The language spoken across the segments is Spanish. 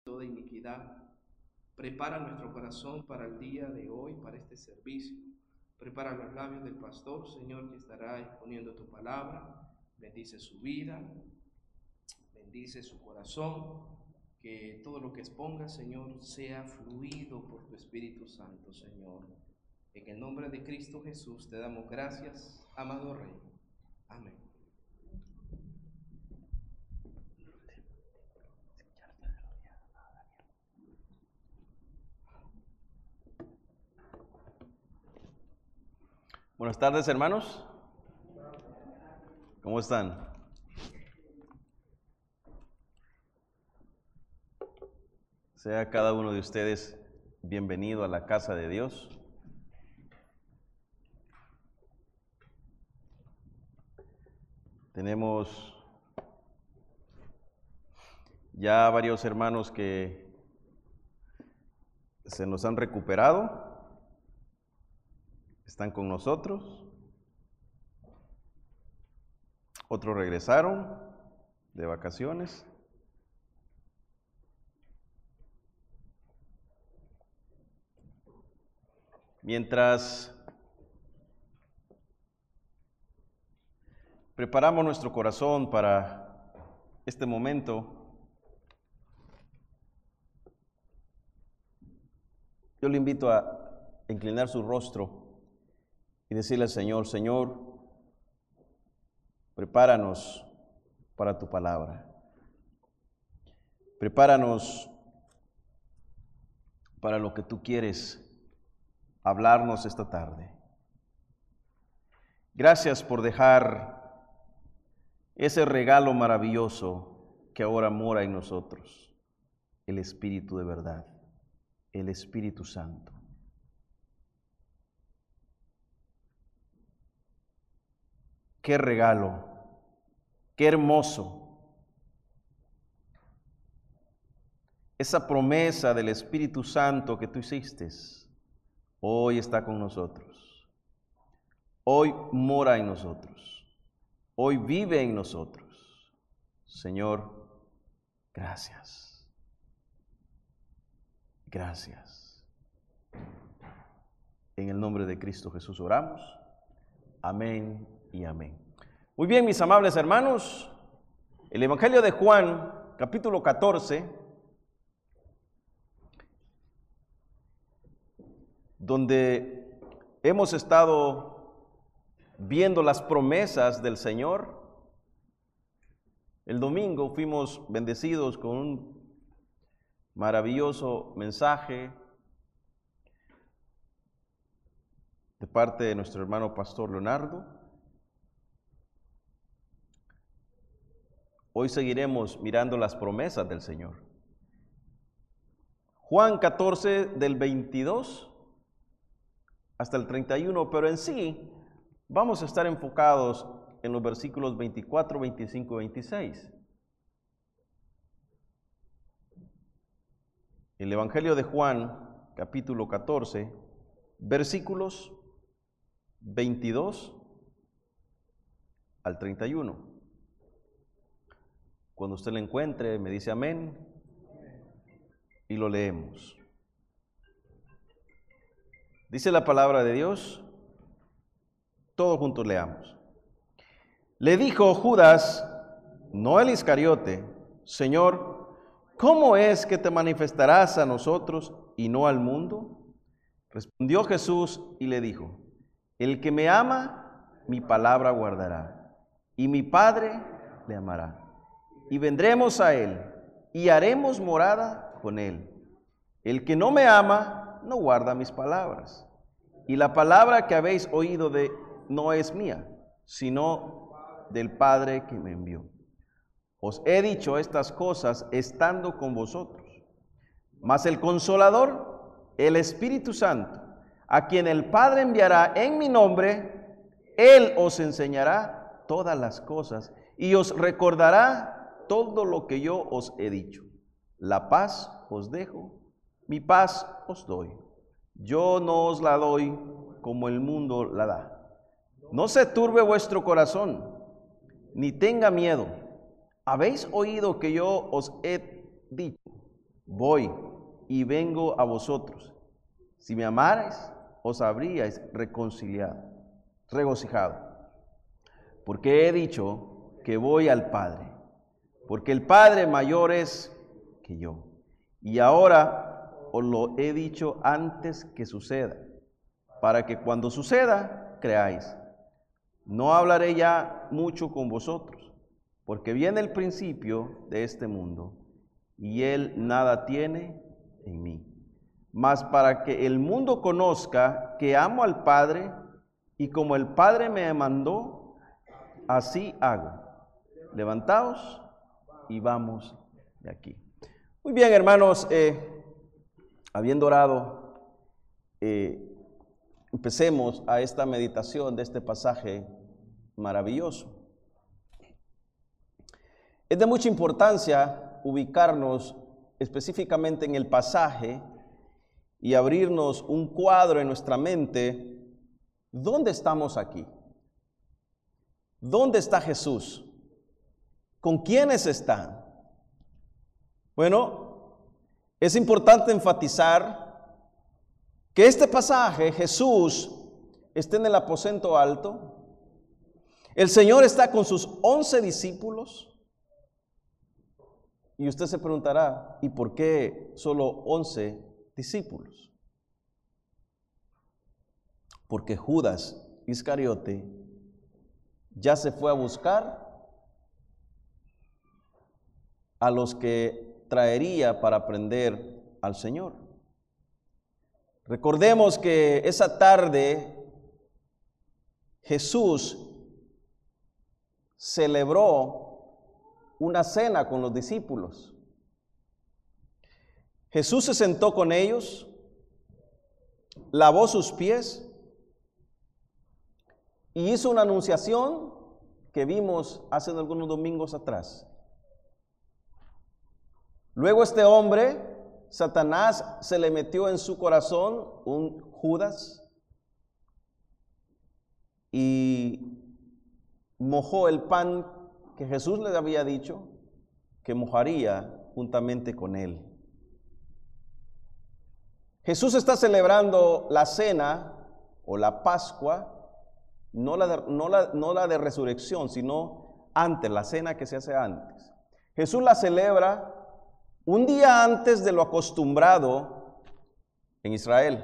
toda iniquidad. Prepara nuestro corazón para el día de hoy, para este servicio. Prepara los labios del pastor, Señor, que estará exponiendo tu palabra. Bendice su vida, bendice su corazón. Que todo lo que exponga, Señor, sea fluido por tu Espíritu Santo, Señor. En el nombre de Cristo Jesús te damos gracias, amado Rey. Amén. Buenas tardes, hermanos. ¿Cómo están? Sea cada uno de ustedes bienvenido a la casa de Dios. Tenemos ya varios hermanos que se nos han recuperado, están con nosotros. Otros regresaron de vacaciones. Mientras preparamos nuestro corazón para este momento, yo le invito a inclinar su rostro y decirle al Señor: Señor, prepáranos para tu palabra. Prepáranos para lo que tú quieres hablarnos esta tarde. Gracias por dejar ese regalo maravilloso que ahora mora en nosotros, el Espíritu de verdad, el Espíritu Santo. Qué regalo, qué hermoso. Esa promesa del Espíritu Santo que tú hiciste, hoy está con nosotros. Hoy mora en nosotros. Hoy vive en nosotros. Señor, gracias. Gracias. En el nombre de Cristo Jesús oramos. Amén y amén. Muy bien, mis amables hermanos, el Evangelio de Juan, capítulo 14, donde hemos estado viendo las promesas del Señor. El domingo fuimos bendecidos con un maravilloso mensaje de parte de nuestro hermano pastor Leonardo. Hoy seguiremos mirando las promesas del Señor. Juan 14 del 22 hasta el 31, pero en sí vamos a estar enfocados en los versículos 24, 25 y 26. El Evangelio de Juan, capítulo 14, versículos 22 al 31. Cuando usted lo encuentre, me dice amén y lo leemos. Dice la palabra de Dios, todos juntos leamos. Le dijo Judas, no el Iscariote: Señor, ¿cómo es que te manifestarás a nosotros y no al mundo? Respondió Jesús y le dijo: el que me ama, mi palabra guardará, y mi Padre le amará. Y vendremos a él, y haremos morada con él. El que no me ama, no guarda mis palabras. Y la palabra que habéis oído no es mía, sino del Padre que me envió. Os he dicho estas cosas estando con vosotros. Mas el Consolador, el Espíritu Santo, a quien el Padre enviará en mi nombre, Él os enseñará todas las cosas y os recordará todo lo que yo os he dicho. La paz os dejo, mi paz os doy. Yo no os la doy como el mundo la da. No se turbe vuestro corazón, ni tenga miedo. Habéis oído que yo os he dicho: voy y vengo a vosotros. Si me amarais, os habríais regocijado. Porque he dicho que voy al Padre, porque el Padre mayor es que yo. Y ahora os lo he dicho antes que suceda, para que cuando suceda, creáis. No hablaré ya mucho con vosotros, porque viene el principio de este mundo, y él nada tiene en mí. Mas para que el mundo conozca que amo al Padre, y como el Padre me mandó, así hago. Levantaos y vamos de aquí. Muy bien, hermanos, habiendo orado, empecemos a esta meditación de este pasaje maravilloso. Es de mucha importancia ubicarnos específicamente en el pasaje y abrirnos un cuadro en nuestra mente. ¿Dónde estamos aquí? ¿Dónde está Jesús? ¿Con quiénes está? Bueno, es importante enfatizar que este pasaje, Jesús está en el aposento alto. El Señor está con sus 11 discípulos. Y usted se preguntará, ¿y por qué solo 11 discípulos? Porque Judas Iscariote ya se fue a buscar a los que traería para prender al Señor. Recordemos que esa tarde Jesús celebró una cena con los discípulos. Jesús se sentó con ellos, lavó sus pies y hizo una anunciación que vimos hace algunos domingos atrás. Luego este hombre, Satanás, se le metió en su corazón un Judas y mojó el pan que Jesús le había dicho que mojaría juntamente con él. Jesús está celebrando la cena o la Pascua, no la de resurrección, sino antes, la cena que se hace antes. Jesús la celebra un día antes de lo acostumbrado en Israel.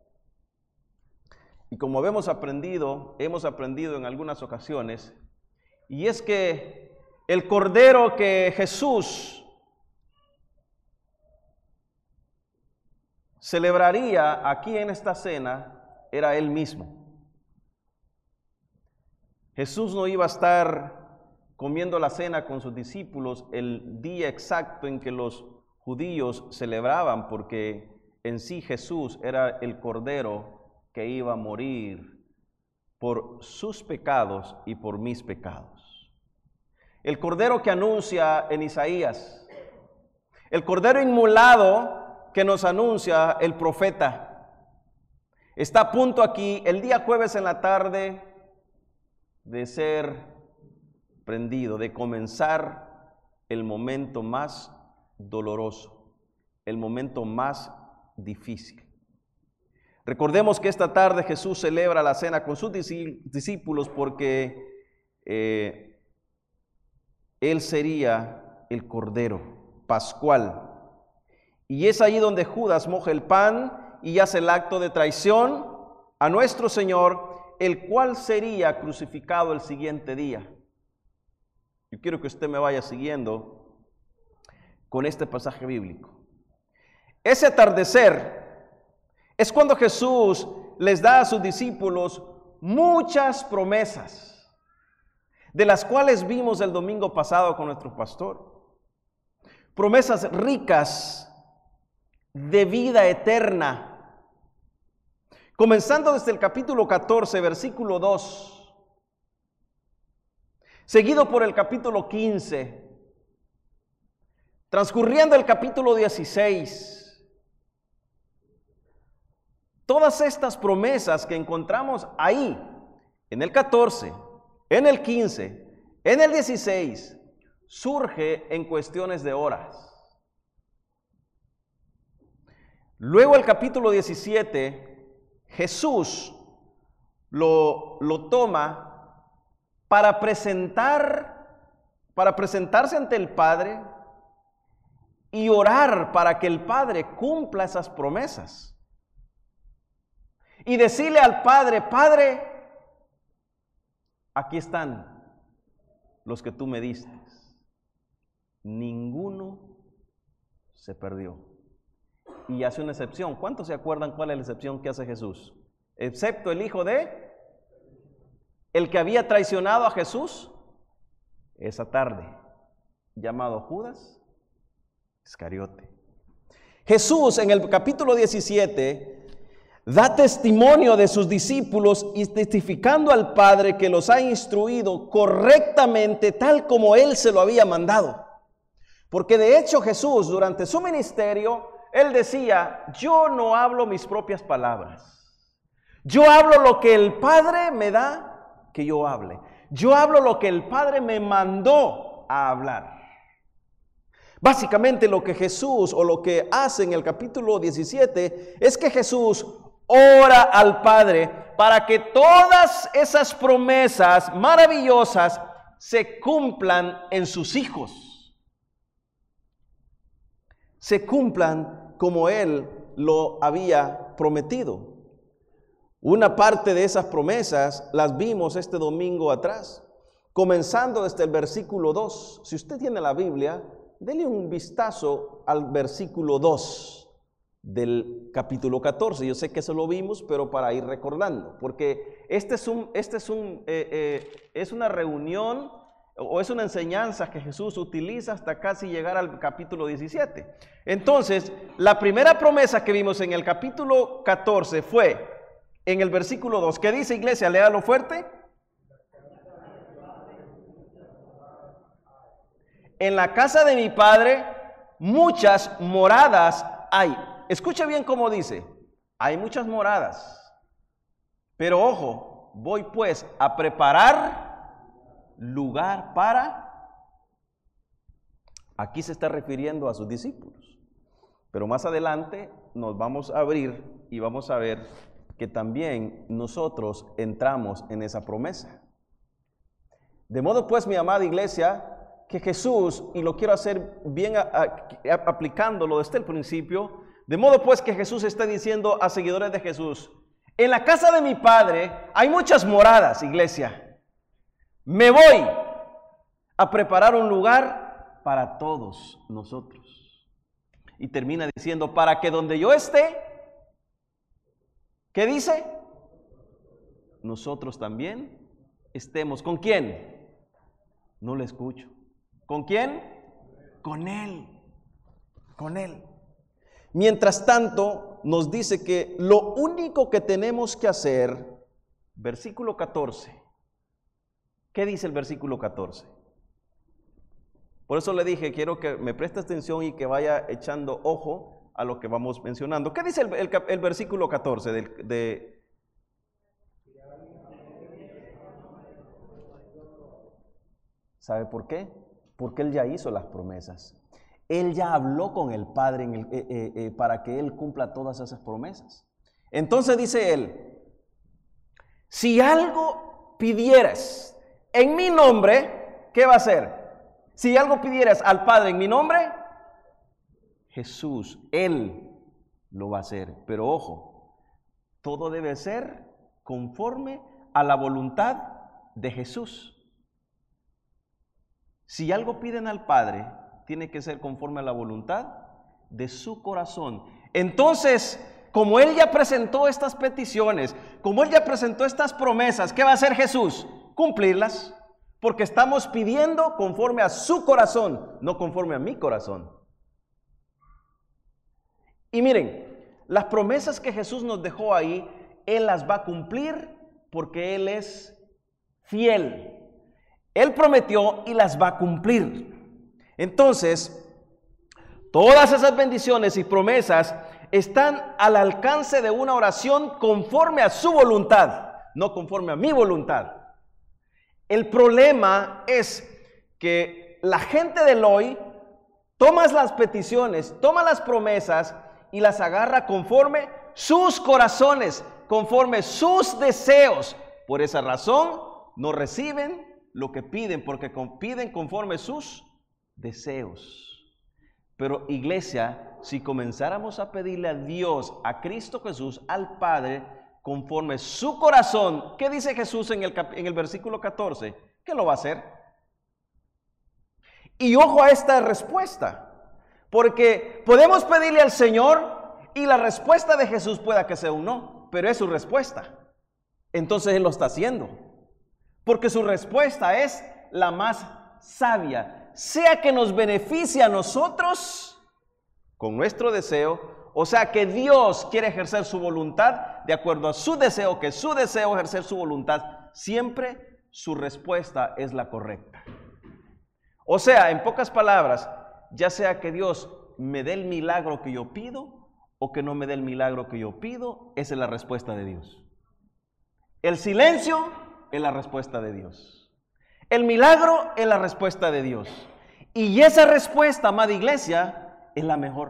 Y como hemos aprendido en algunas ocasiones, y es que el cordero que Jesús celebraría aquí en esta cena era Él mismo. Jesús no iba a estar comiendo la cena con sus discípulos el día exacto en que los judíos celebraban, porque en sí Jesús era el cordero que iba a morir por sus pecados y por mis pecados. El cordero que anuncia en Isaías, el cordero inmolado que nos anuncia el profeta, está a punto aquí el día jueves en la tarde de ser prendido, de comenzar el momento más doloroso, el momento más difícil. Recordemos que esta tarde Jesús celebra la cena con sus discípulos porque Él sería el Cordero Pascual. Y es ahí donde Judas moja el pan y hace el acto de traición a nuestro Señor, el cual sería crucificado el siguiente día. Yo quiero que usted me vaya siguiendo con este pasaje bíblico. Ese atardecer es cuando Jesús les da a sus discípulos muchas promesas, de las cuales vimos el domingo pasado con nuestro pastor. Promesas ricas de vida eterna. Comenzando desde el capítulo 14, versículo 2, seguido por el capítulo 15, transcurriendo el capítulo 16. Todas estas promesas que encontramos ahí, en el 14, en el 15, en el 16, surge en cuestiones de horas. Luego el capítulo 17, Jesús lo toma para presentarse ante el Padre y orar para que el Padre cumpla esas promesas. Y decirle al Padre: Padre, aquí están los que tú me diste. Ninguno se perdió. Y hace una excepción. ¿Cuántos se acuerdan cuál es la excepción que hace Jesús? Excepto el hijo de el que había traicionado a Jesús esa tarde, llamado Judas Iscariote. Jesús en el capítulo 17 da testimonio de sus discípulos y testificando al Padre que los ha instruido correctamente tal como Él se lo había mandado. Porque de hecho Jesús durante su ministerio, Él decía: yo no hablo mis propias palabras. Yo hablo lo que el Padre me da que yo hable. Yo hablo lo que el Padre me mandó a hablar. Básicamente lo que Jesús o lo que hace en el capítulo 17 es que Jesús ora al Padre para que todas esas promesas maravillosas se cumplan en sus hijos. Se cumplan como Él lo había prometido. Una parte de esas promesas las vimos este domingo atrás, comenzando desde el versículo 2. Si usted tiene la Biblia, dele un vistazo al versículo 2 del capítulo 14. Yo sé que eso lo vimos, pero para ir recordando, porque es una reunión o es una enseñanza que Jesús utiliza hasta casi llegar al capítulo 17. Entonces, la primera promesa que vimos en el capítulo 14 fue en el versículo 2. ¿Qué dice, iglesia? Léalo fuerte. En la casa de mi Padre muchas moradas hay. Escuche bien cómo dice: hay muchas moradas. Pero ojo, voy pues a preparar lugar para. Aquí se está refiriendo a sus discípulos. Pero más adelante nos vamos a abrir y vamos a ver que también nosotros entramos en esa promesa. De modo pues, mi amada iglesia, que Jesús, y lo quiero hacer bien aplicándolo desde el principio, de modo pues que Jesús está diciendo a seguidores de Jesús: en la casa de mi Padre hay muchas moradas, iglesia. Me voy a preparar un lugar para todos nosotros. Y termina diciendo: para que donde yo esté, ¿qué dice? Nosotros también estemos. ¿Con quién? No le escucho. ¿Con quién? Con Él. Con Él. Mientras tanto, nos dice que lo único que tenemos que hacer, versículo 14. ¿Qué dice el versículo 14? Por eso le dije, quiero que me preste atención y que vaya echando ojo a lo que vamos mencionando. ¿Qué dice el versículo 14 ¿Sabe por qué? Porque Él ya hizo las promesas. Él ya habló con el Padre para que Él cumpla todas esas promesas. Entonces dice Él: si algo pidieras en mi nombre, ¿qué va a hacer? Si algo pidieras al Padre en mi nombre, Jesús, Él lo va a hacer. Pero ojo, todo debe ser conforme a la voluntad de Jesús. Si algo piden al Padre, tiene que ser conforme a la voluntad de su corazón. Entonces, como Él ya presentó estas peticiones, como Él ya presentó estas promesas, ¿qué va a hacer Jesús? Cumplirlas, porque estamos pidiendo conforme a su corazón, no conforme a mi corazón. Y miren, las promesas que Jesús nos dejó ahí, Él las va a cumplir porque Él es fiel. Él prometió y las va a cumplir. Entonces, todas esas bendiciones y promesas están al alcance de una oración conforme a su voluntad, no conforme a mi voluntad. El problema es que la gente del hoy toma las peticiones, toma las promesas y las agarra conforme sus corazones, conforme sus deseos. Por esa razón no reciben lo que piden, porque piden conforme sus deseos. Pero iglesia, si comenzáramos a pedirle a Dios, a Cristo Jesús, al Padre, conforme su corazón, ¿qué dice Jesús en el versículo 14? ¿Qué lo va a hacer? Y ojo a esta respuesta, porque podemos pedirle al Señor y la respuesta de Jesús pueda que sea un no, pero es su respuesta. Entonces Él lo está haciendo, porque su respuesta es la más sabia, sea que nos beneficie a nosotros con nuestro deseo, o sea que Dios quiere ejercer su voluntad de acuerdo a su deseo, que su deseo ejercer su voluntad, siempre su respuesta es la correcta. O sea, en pocas palabras, ya sea que Dios me dé el milagro que yo pido o que no me dé el milagro que yo pido, esa es la respuesta de Dios. El silencio es la respuesta de Dios. El milagro es la respuesta de Dios. Y esa respuesta, amada iglesia, es la mejor.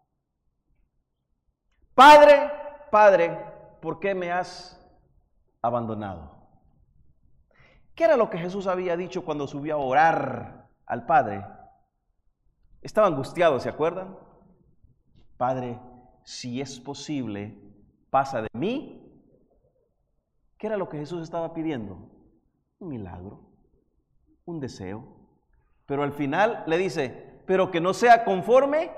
Padre, Padre, ¿por qué me has abandonado? ¿Qué era lo que Jesús había dicho cuando subió a orar al Padre? Estaba angustiado, ¿se acuerdan? Padre, si es posible, pasa de mí. ¿Qué era lo que Jesús estaba pidiendo? Un milagro, un deseo. Pero al final le dice, pero que no sea conforme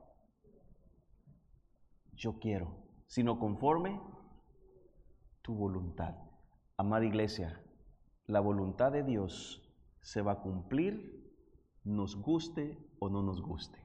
yo quiero, sino conforme tu voluntad. Amada iglesia, la voluntad de Dios se va a cumplir, nos guste o no nos guste.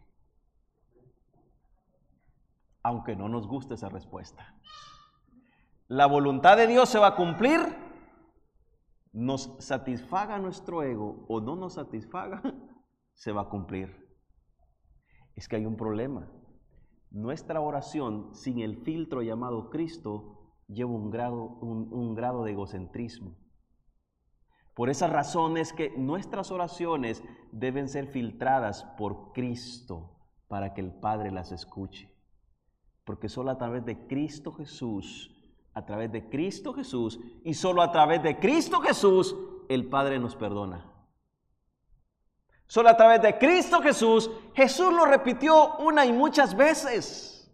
Aunque no nos guste esa respuesta. La voluntad de Dios se va a cumplir, nos satisfaga nuestro ego o no nos satisfaga, se va a cumplir. Es que hay un problema. Nuestra oración sin el filtro llamado Cristo lleva un grado de egocentrismo. Por esa razón es que nuestras oraciones deben ser filtradas por Cristo para que el Padre las escuche. Porque solo a través de Cristo Jesús, y solo a través de Cristo Jesús, el Padre nos perdona. Solo a través de Cristo Jesús, Jesús lo repitió una y muchas veces.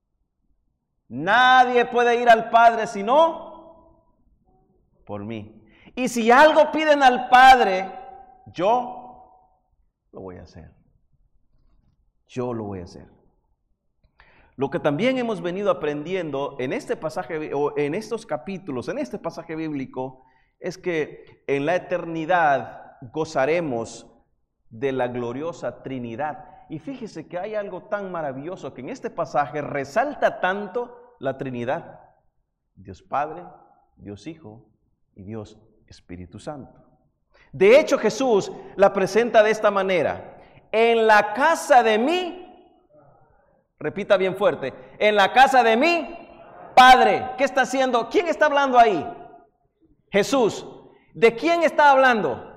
Nadie puede ir al Padre sino por mí. Y si algo piden al Padre, yo lo voy a hacer. Yo lo voy a hacer. Lo que también hemos venido aprendiendo en este pasaje, o en estos capítulos, en este pasaje bíblico, es que en la eternidad gozaremos de la gloriosa Trinidad. Y fíjese que hay algo tan maravilloso que en este pasaje resalta tanto la Trinidad. Dios Padre, Dios Hijo y Dios Espíritu Santo. De hecho, Jesús la presenta de esta manera: en la casa de mí, repita bien fuerte, en la casa de mi Padre. ¿Qué está haciendo? ¿Quién está hablando ahí? Jesús. ¿De quién está hablando?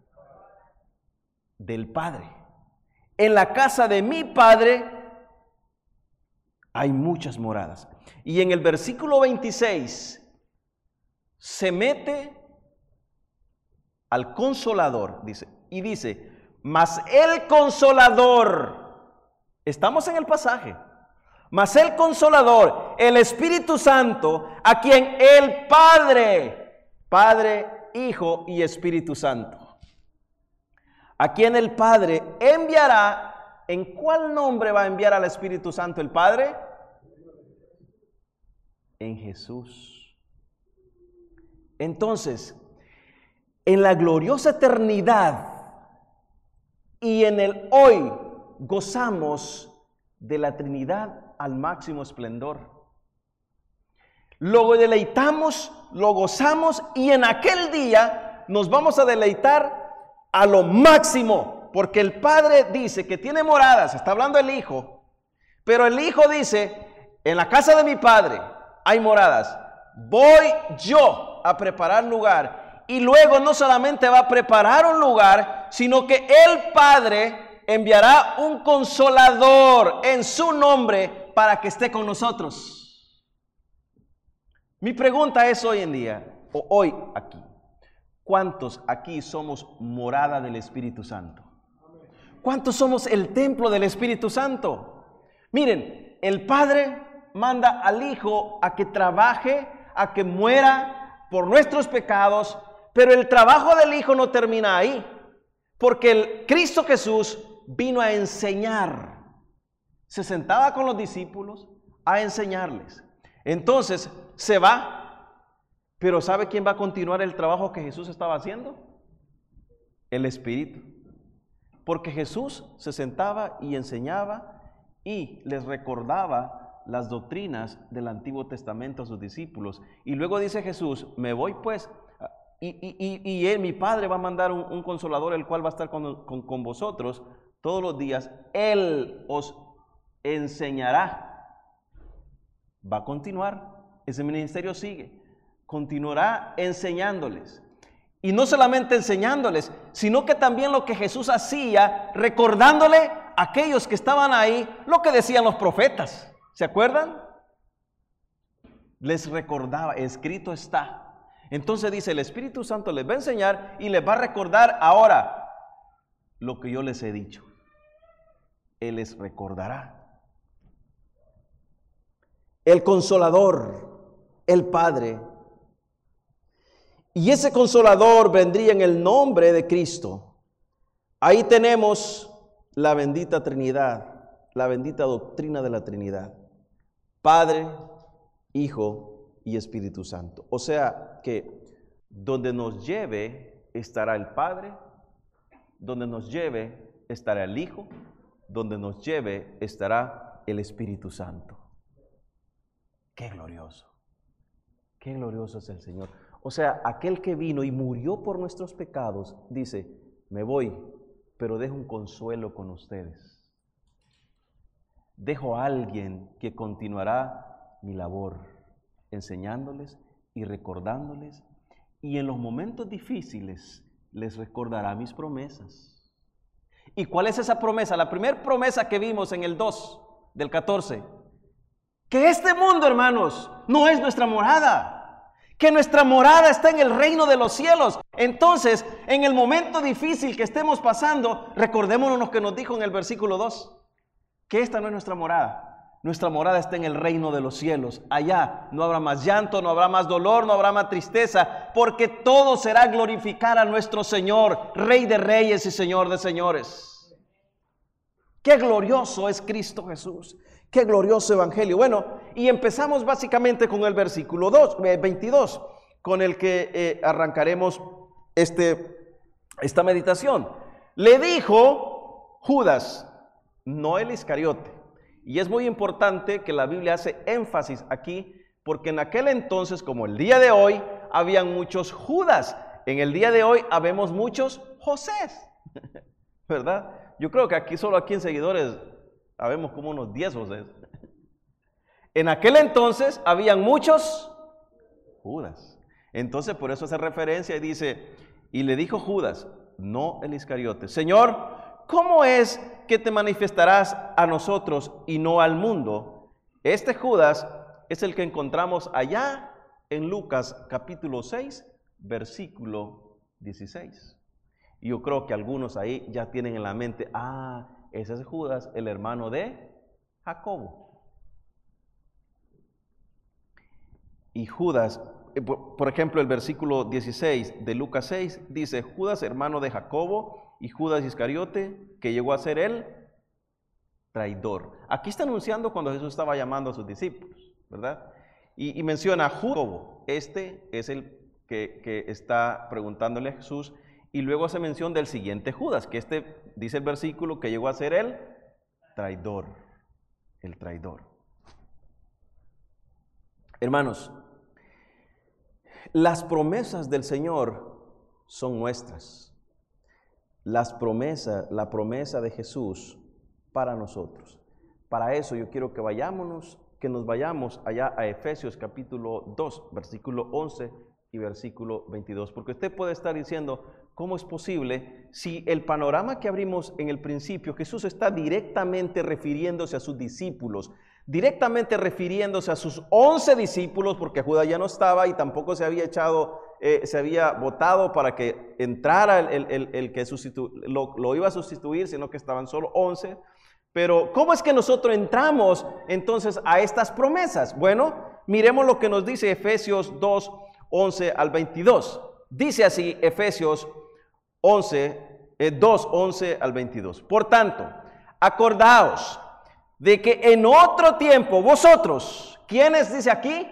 Del Padre. En la casa de mi Padre hay muchas moradas. Y en el versículo 26 se mete al Consolador, dice, y dice, mas el Consolador, estamos en el pasaje, mas el Consolador, el Espíritu Santo, a quien el Padre, Hijo y Espíritu Santo, a quien el Padre enviará. ¿En cuál nombre va a enviar al Espíritu Santo el Padre? En Jesús. Entonces, en la gloriosa eternidad y en el hoy gozamos de la Trinidad al máximo esplendor. Lo deleitamos, lo gozamos, y en aquel día nos vamos a deleitar a lo máximo, porque el Padre dice que tiene moradas, está hablando el Hijo, pero el Hijo dice, en la casa de mi Padre hay moradas, voy yo a preparar lugar, y luego no solamente va a preparar un lugar, sino que el Padre enviará un Consolador en su nombre, para que esté con nosotros. Mi pregunta es hoy en día, o hoy aquí, ¿cuántos aquí somos morada del Espíritu Santo? ¿Cuántos somos el templo del Espíritu Santo? Miren, el Padre manda al Hijo a que trabaje, a que muera por nuestros pecados, pero el trabajo del Hijo no termina ahí, porque el Cristo Jesús vino a enseñar. Se sentaba con los discípulos a enseñarles. Entonces se va, pero ¿sabe quién va a continuar el trabajo que Jesús estaba haciendo? El Espíritu. Porque Jesús se sentaba y enseñaba y les recordaba las doctrinas del Antiguo Testamento a sus discípulos. Y luego dice Jesús, me voy pues, y él, mi Padre, va a mandar un consolador, el cual va a estar con vosotros todos los días. Él os enseñará. Va a continuar, ese ministerio sigue, continuará enseñándoles. Y no solamente enseñándoles, sino que también lo que Jesús hacía, recordándole a aquellos que estaban ahí lo que decían los profetas. ¿Se acuerdan? Les recordaba, escrito está. Entonces dice, el Espíritu Santo les va a enseñar y les va a recordar ahora lo que yo les he dicho. Él les recordará. El Consolador, el Padre. Y ese Consolador vendría en el nombre de Cristo. Ahí tenemos la bendita Trinidad, la bendita doctrina de la Trinidad. Padre, Hijo y Espíritu Santo. O sea que donde nos lleve estará el Padre, donde nos lleve estará el Hijo, donde nos lleve estará el Espíritu Santo. ¡Qué glorioso! ¡Qué glorioso es el Señor! O sea, aquel que vino y murió por nuestros pecados, dice, me voy, pero dejo un consuelo con ustedes. Dejo a alguien que continuará mi labor, enseñándoles y recordándoles, y en los momentos difíciles les recordará mis promesas. ¿Y cuál es esa promesa? La primera promesa que vimos en el 2 del 14, que este mundo, hermanos, no es nuestra morada. Que nuestra morada está en el reino de los cielos. Entonces, en el momento difícil que estemos pasando, recordémonos lo que nos dijo en el versículo 2, que esta no es nuestra morada. Nuestra morada está en el reino de los cielos. Allá no habrá más llanto, no habrá más dolor, no habrá más tristeza, porque todo será glorificar a nuestro Señor, Rey de reyes y Señor de señores. Qué glorioso es Cristo Jesús. Qué glorioso evangelio. Bueno, y empezamos básicamente con el versículo 22, con el que arrancaremos esta meditación. Le dijo Judas, no el Iscariote. Y es muy importante que la Biblia hace énfasis aquí, porque en aquel entonces, como el día de hoy, habían muchos Judas. En el día de hoy habemos muchos Josés, ¿verdad? Yo creo que solo aquí en seguidores habemos como unos 10 José. En aquel entonces habían muchos Judas. Entonces por eso hace referencia y dice, y le dijo Judas, no el Iscariote, Señor, ¿cómo es que te manifestarás a nosotros y no al mundo? Este Judas es el que encontramos allá en Lucas capítulo 6, versículo 16. Y yo creo que algunos ahí ya tienen en la mente, ese es Judas, el hermano de Jacobo. Y Judas, por ejemplo, el versículo 16 de Lucas 6 dice, Judas, hermano de Jacobo, y Judas Iscariote, que llegó a ser el traidor. Aquí está anunciando cuando Jesús estaba llamando a sus discípulos, ¿verdad? Y menciona a Jacobo, este es el que está preguntándole a Jesús, y luego hace mención del siguiente Judas, que dice el versículo, que llegó a ser el traidor. El traidor. Hermanos, las promesas del Señor son nuestras. La promesa de Jesús para nosotros. Para eso yo quiero que nos vayamos allá a Efesios capítulo 2, versículo 11 y versículo 22. Porque usted puede estar diciendo, ¿cómo es posible si el panorama que abrimos en el principio, Jesús está directamente refiriéndose a sus discípulos, directamente refiriéndose a sus 11 discípulos, porque Judas ya no estaba y tampoco se había se había votado para que entrara el que lo iba a sustituir, sino que estaban solo 11. Pero ¿cómo es que nosotros entramos entonces a estas promesas? Bueno, miremos lo que nos dice Efesios 2, 11 al 22. Dice así Efesios 2, 11 al 22. Por tanto, acordaos de que en otro tiempo vosotros, ¿quiénes dice aquí?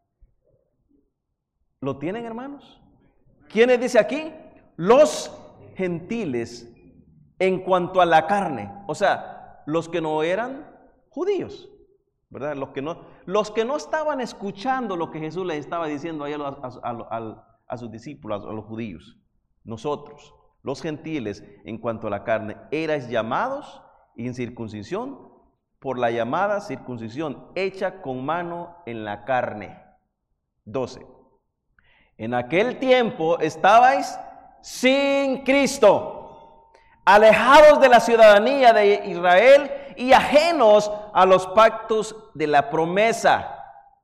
¿Lo tienen, hermanos? ¿Quiénes dice aquí? Los gentiles en cuanto a la carne, o sea, los que no eran judíos, ¿verdad? Los que no estaban escuchando lo que Jesús les estaba diciendo a sus discípulos, a los judíos. Nosotros, los gentiles, en cuanto a la carne, erais llamados incircuncisión por la llamada circuncisión hecha con mano en la carne. 12. En aquel tiempo estabais sin Cristo, alejados de la ciudadanía de Israel y ajenos a los pactos de la promesa,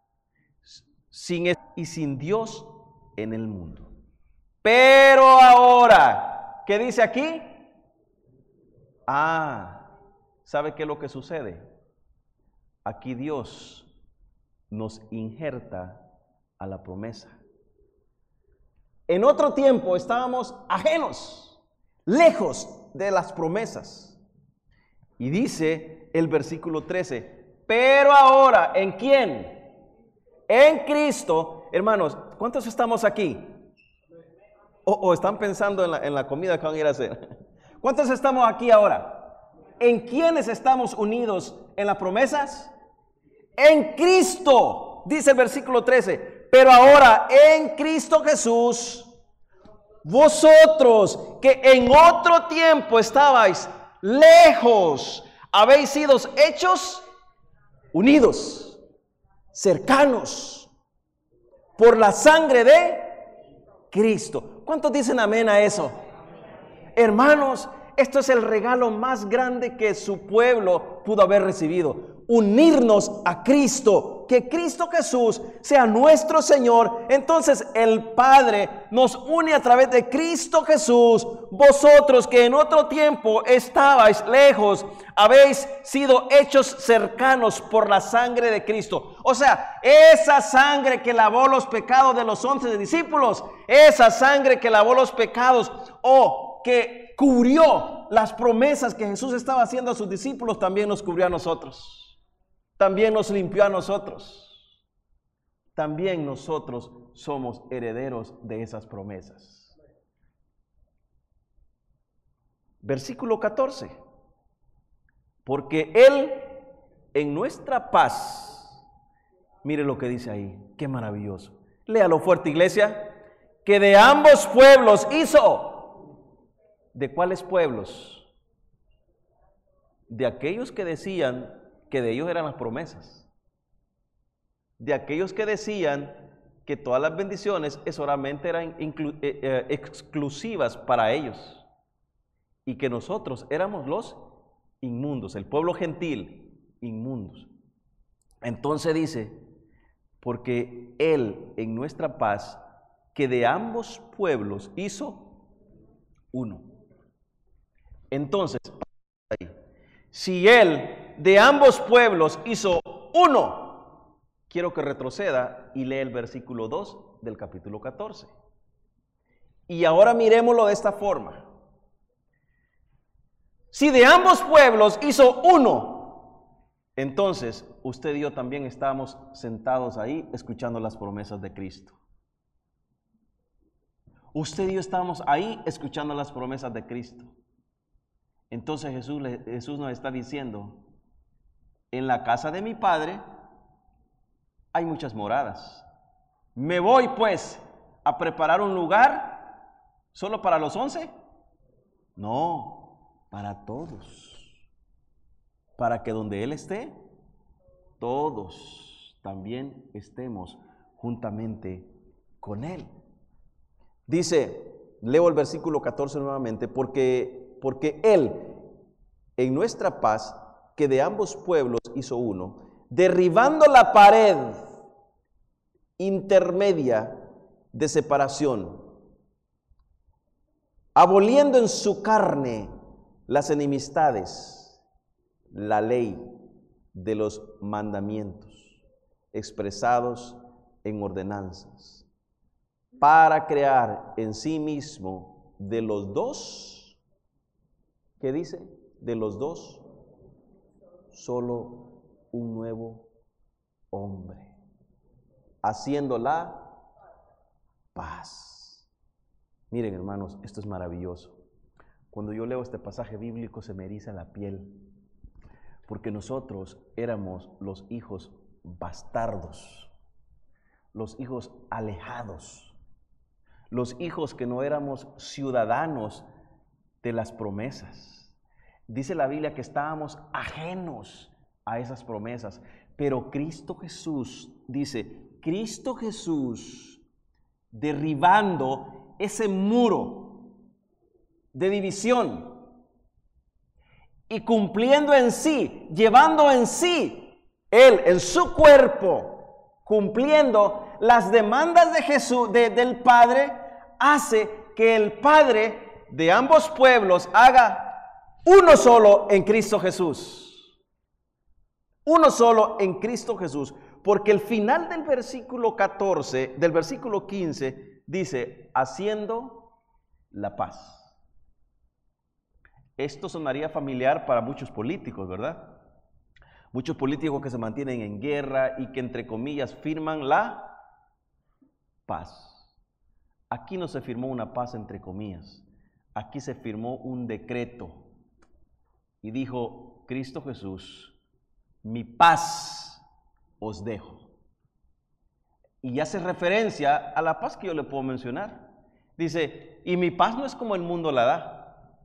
sin Dios en el mundo. Pero ahora, ¿qué dice aquí? ¿Sabe qué es lo que sucede? Aquí Dios nos injerta a la promesa. En otro tiempo estábamos ajenos, lejos de las promesas. Y dice el versículo 13, pero ahora, ¿en quién? En Cristo. Hermanos, ¿cuántos estamos aquí? ¿O están pensando en la comida que van a ir a hacer? ¿Cuántos estamos aquí ahora? ¿En quiénes estamos unidos en las promesas? En Cristo, dice el versículo 13. Pero ahora en Cristo Jesús, vosotros que en otro tiempo estabais lejos, habéis sido hechos unidos, cercanos, por la sangre de Cristo. ¿Cuántos dicen amén a eso? Hermanos, esto es el regalo más grande que su pueblo pudo haber recibido. Unirnos a Cristo, que Cristo Jesús sea nuestro Señor. Entonces el Padre nos une a través de Cristo Jesús. Vosotros que en otro tiempo estabais lejos, habéis sido hechos cercanos por la sangre de Cristo. O sea, esa sangre que lavó los pecados de los 11 discípulos, esa sangre que lavó los pecados que cubrió las promesas que Jesús estaba haciendo a sus discípulos, también nos cubrió a nosotros. También nos limpió a nosotros. También nosotros somos herederos de esas promesas. Versículo 14. Porque Él en nuestra paz, mire lo que dice ahí, qué maravilloso. Léalo fuerte, iglesia. Que de ambos pueblos hizo. ¿De cuáles pueblos? De aquellos que decían que de ellos eran las promesas. De aquellos que decían que todas las bendiciones solamente eran exclusivas para ellos. Y que nosotros éramos los inmundos, el pueblo gentil, inmundos. Entonces dice, porque Él en nuestra paz, que de ambos pueblos hizo uno. Entonces, si Él de ambos pueblos hizo uno, quiero que retroceda y lea el versículo 2 del capítulo 14. Y ahora miremoslo de esta forma. Si de ambos pueblos hizo uno, entonces usted y yo también estábamos sentados ahí escuchando las promesas de Cristo. Usted y yo estábamos ahí escuchando las promesas de Cristo. Entonces Jesús nos está diciendo, en la casa de mi Padre hay muchas moradas. Me voy pues a preparar un lugar solo para los 11. No, para todos. Para que donde Él esté, todos también estemos juntamente con Él. Dice, leo el versículo 14 nuevamente, porque Él, en nuestra paz, que de ambos pueblos hizo uno, derribando la pared intermedia de separación, aboliendo en su carne las enemistades, la ley de los mandamientos expresados en ordenanzas, para crear en sí mismo de los dos, ¿qué dice? De los dos, solo un nuevo hombre, haciendo la paz. Miren, hermanos, esto es maravilloso. Cuando yo leo este pasaje bíblico se me eriza la piel, porque nosotros éramos los hijos bastardos, los hijos alejados, los hijos que no éramos ciudadanos de las promesas. Dice la Biblia que estábamos ajenos a esas promesas, pero Cristo Jesús, dice, Cristo Jesús, derribando ese muro de división y cumpliendo en sí, llevando en sí, Él en su cuerpo, cumpliendo las demandas de Jesús, del Padre, hace que el Padre de ambos pueblos haga uno solo en Cristo Jesús. Uno solo en Cristo Jesús. Porque el final del versículo 14, del versículo 15, dice, haciendo la paz. Esto sonaría familiar para muchos políticos, ¿verdad? Muchos políticos que se mantienen en guerra y que entre comillas firman la paz. Aquí no se firmó una paz entre comillas. Aquí se firmó un decreto. Y dijo Cristo Jesús, mi paz os dejo. Y hace referencia a la paz que yo le puedo mencionar. Dice, y mi paz no es como el mundo la da.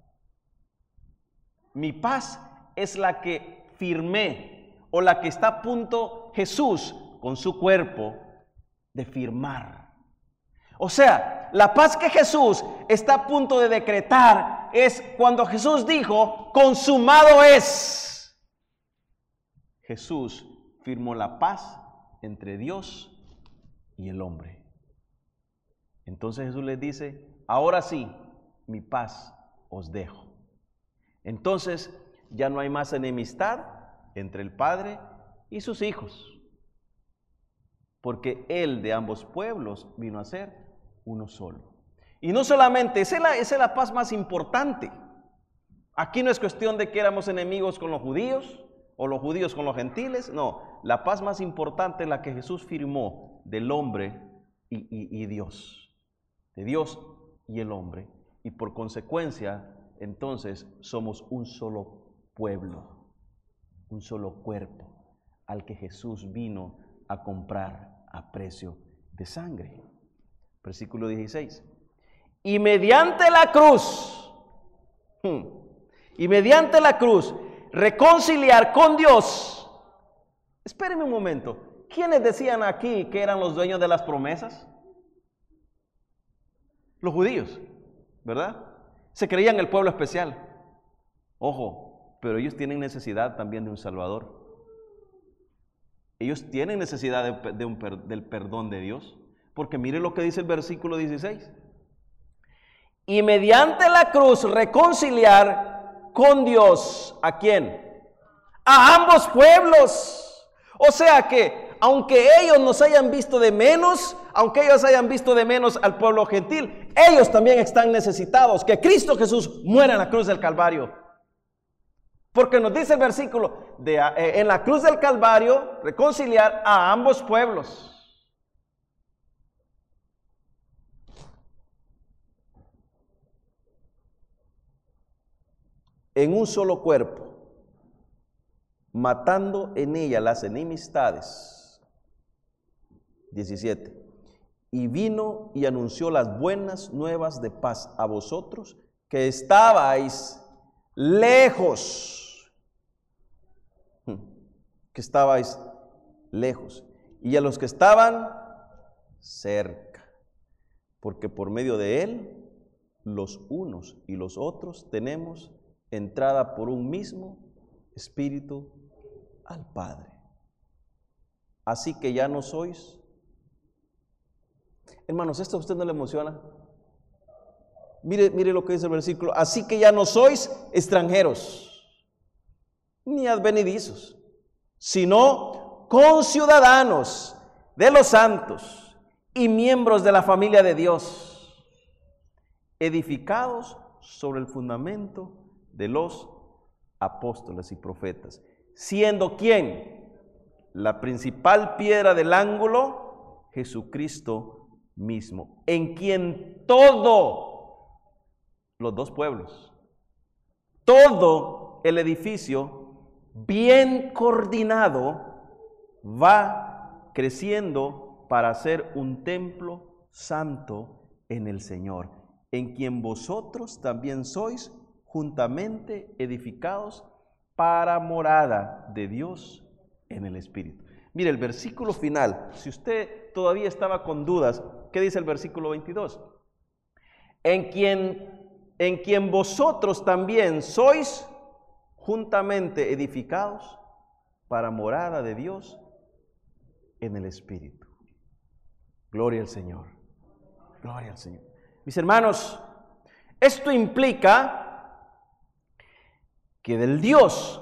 Mi paz es la que firmé, o la que está a punto Jesús con su cuerpo de firmar. O sea, la paz que Jesús está a punto de decretar es cuando Jesús dijo, consumado es. Jesús firmó la paz entre Dios y el hombre. Entonces Jesús les dice, ahora sí, mi paz os dejo. Entonces ya no hay más enemistad entre el Padre y sus hijos, porque Él de ambos pueblos vino a ser uno solo. Y no solamente, esa es la paz más importante. Aquí no es cuestión de que éramos enemigos con los judíos o los judíos con los gentiles, no, la paz más importante es la que Jesús firmó del hombre y Dios, de Dios y el hombre, y por consecuencia entonces somos un solo pueblo, un solo cuerpo al que Jesús vino a comprar a precio de sangre. Versículo 16. Y mediante la cruz, reconciliar con Dios. Espérenme un momento. ¿Quiénes decían aquí que eran los dueños de las promesas? Los judíos, ¿verdad? Se creían el pueblo especial. Ojo, pero ellos tienen necesidad también de un Salvador. Ellos tienen necesidad del perdón de Dios. Porque mire lo que dice el versículo 16. Y mediante la cruz reconciliar con Dios. ¿A quién? A ambos pueblos. O sea que, aunque ellos nos hayan visto de menos, aunque ellos hayan visto de menos al pueblo gentil, ellos también están necesitados. Que Cristo Jesús muera en la cruz del Calvario. Porque nos dice el versículo, en la cruz del Calvario, reconciliar a ambos pueblos. En un solo cuerpo, matando en ella las enemistades. 17. Y vino y anunció las buenas nuevas de paz a vosotros que estabais lejos. Que estabais lejos. Y a los que estaban cerca. Porque por medio de él, los unos y los otros tenemos entrada por un mismo Espíritu al Padre. así que ya no sois. Hermanos, ¿esto a usted no le emociona? Mire lo que dice el versículo. Así que ya no sois extranjeros, ni advenedizos, sino conciudadanos de los santos y miembros de la familia de Dios, edificados sobre el fundamento de los apóstoles y profetas, siendo ¿quién? La principal piedra del ángulo, Jesucristo mismo, en quien los dos pueblos, todo el edificio bien coordinado va creciendo para ser un templo santo en el Señor, en quien vosotros también sois juntamente edificados para morada de Dios en el Espíritu. Mire el versículo final, si usted todavía estaba con dudas, ¿qué dice el versículo 22? En quien vosotros también sois juntamente edificados para morada de Dios en el Espíritu. Gloria al Señor. Gloria al Señor. Mis hermanos, esto implica que el Dios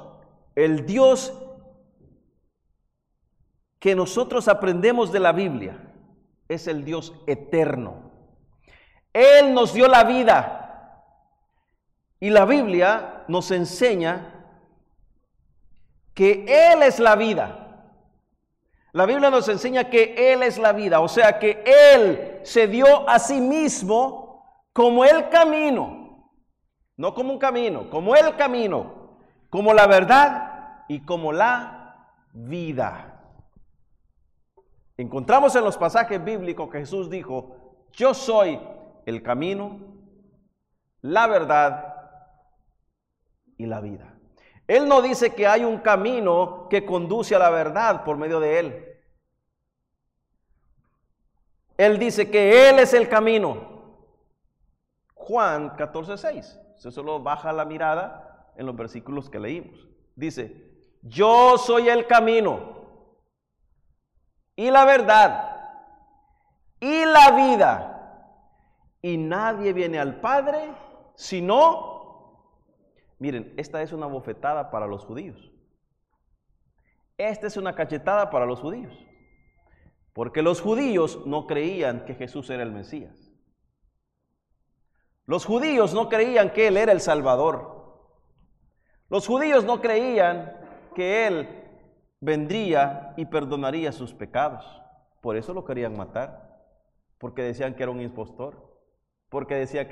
que nosotros aprendemos de la Biblia, es el Dios eterno. Él nos dio la vida y la Biblia nos enseña que Él es la vida. La Biblia nos enseña que Él es la vida, o sea que Él se dio a sí mismo como el camino, no como un camino, como el camino, como la verdad y como la vida. Encontramos en los pasajes bíblicos que Jesús dijo: yo soy el camino, la verdad y la vida. Él no dice que hay un camino que conduce a la verdad por medio de Él. Él dice que Él es el camino. Juan 14:6. Usted solo baja la mirada en los versículos que leímos. Dice: yo soy el camino y la verdad y la vida, y nadie viene al Padre sino... Miren, esta es una bofetada para los judíos. Esta es una cachetada para los judíos. Porque los judíos no creían que Jesús era el Mesías. Los judíos no creían que Él era el Salvador. Los judíos no creían que Él vendría y perdonaría sus pecados. Por eso lo querían matar. Porque decían que era un impostor. Porque decían que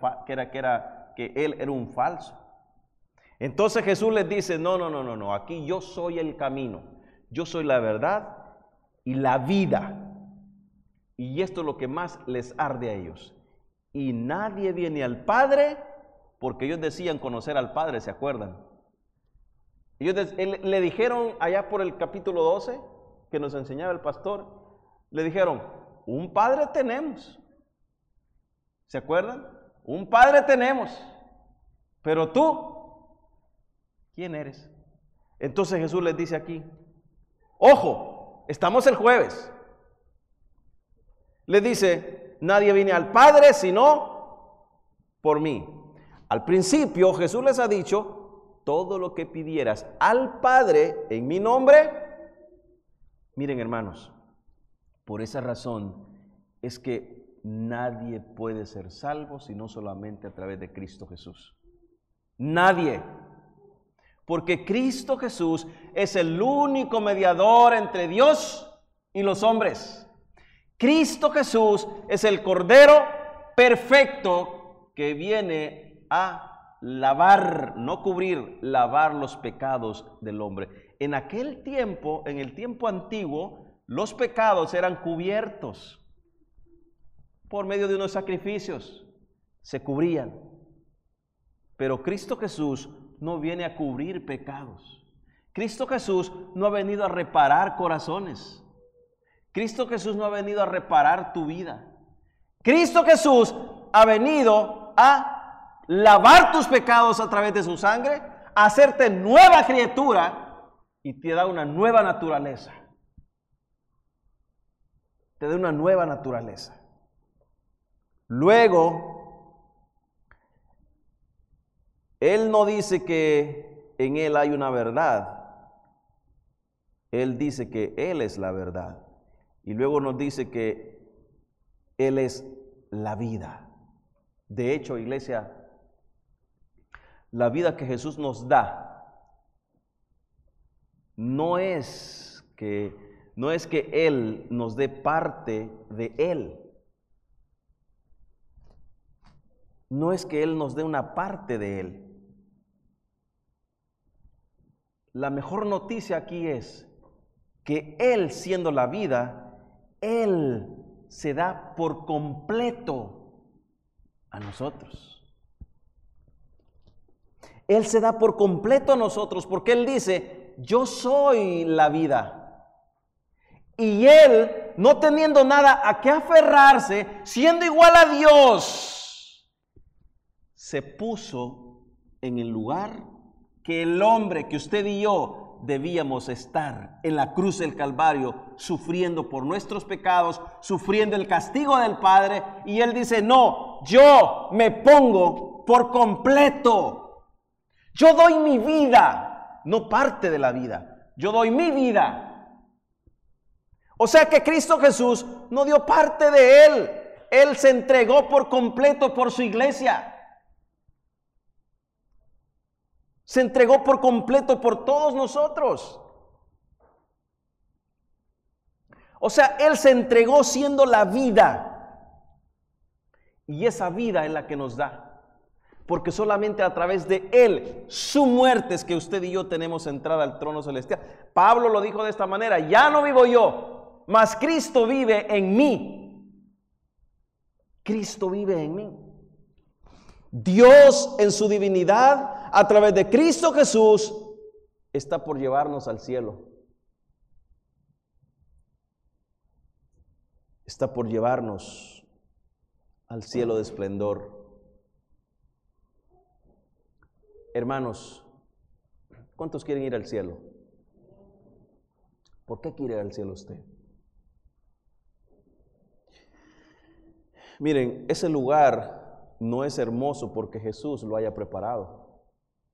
Él era un falso. Entonces Jesús les dice: no, aquí yo soy el camino, yo soy la verdad y la vida. Y esto es lo que más les arde a ellos. Y nadie viene al Padre, porque ellos decían conocer al Padre, ¿se acuerdan? Ellos le dijeron allá por el capítulo 12, que nos enseñaba el pastor, le dijeron: un Padre tenemos. ¿Se acuerdan? Un Padre tenemos, pero tú, ¿quién eres? Entonces Jesús les dice aquí: ojo, estamos el jueves. Les dice: nadie viene al Padre sino por mí. Al principio Jesús les ha dicho: todo lo que pidieras al Padre en mi nombre. Miren, hermanos, por esa razón es que nadie puede ser salvo sino solamente a través de Cristo Jesús. Nadie. Porque Cristo Jesús es el único mediador entre Dios y los hombres. Cristo Jesús es el Cordero perfecto que viene a lavar, no cubrir, lavar los pecados del hombre. En aquel tiempo, en el tiempo antiguo, los pecados eran cubiertos por medio de unos sacrificios, se cubrían. Pero Cristo Jesús no viene a cubrir pecados. Cristo Jesús no ha venido a reparar corazones. Cristo Jesús no ha venido a reparar tu vida. Cristo Jesús ha venido a lavar tus pecados a través de su sangre, a hacerte nueva criatura y te da una nueva naturaleza. te da una nueva naturaleza. Luego, Él no dice que en Él hay una verdad. Él dice que Él es la verdad. Y luego nos dice que Él es la vida. De hecho, iglesia, la vida que Jesús nos da no es que Él nos dé parte de Él. No es que Él nos dé una parte de Él. La mejor noticia aquí es que Él, siendo la vida, Él se da por completo a nosotros. Él se da por completo a nosotros porque Él dice, yo soy la vida. Y Él, no teniendo nada a qué aferrarse, siendo igual a Dios, se puso en el lugar que el hombre, que usted y yo debíamos estar en la cruz del Calvario, sufriendo por nuestros pecados, sufriendo el castigo del Padre. Y Él dice, no, yo me pongo por completo. Yo doy mi vida, no parte de la vida. Yo doy mi vida. O sea que Cristo Jesús no dio parte de Él. Él se entregó por completo por su iglesia. Se entregó por completo por todos nosotros. O sea, Él se entregó siendo la vida. Y esa vida es la que nos da. Porque solamente a través de Él, su muerte, es que usted y yo tenemos entrada al trono celestial. Pablo lo dijo de esta manera, ya no vivo yo, mas Cristo vive en mí. Cristo vive en mí. Dios en su divinidad, a través de Cristo Jesús, está por llevarnos al cielo. Está por llevarnos al cielo de esplendor. Hermanos, ¿cuántos quieren ir al cielo? ¿Por qué quiere ir al cielo usted? Miren, ese lugar no es hermoso porque Jesús lo haya preparado.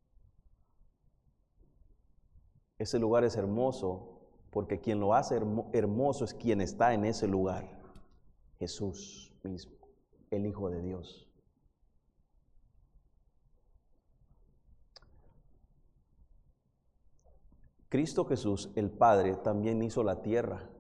Ese lugar es hermoso porque quien lo hace hermoso es quien está en ese lugar. Jesús mismo, el Hijo de Dios. Cristo Jesús, el Padre, también hizo la tierra,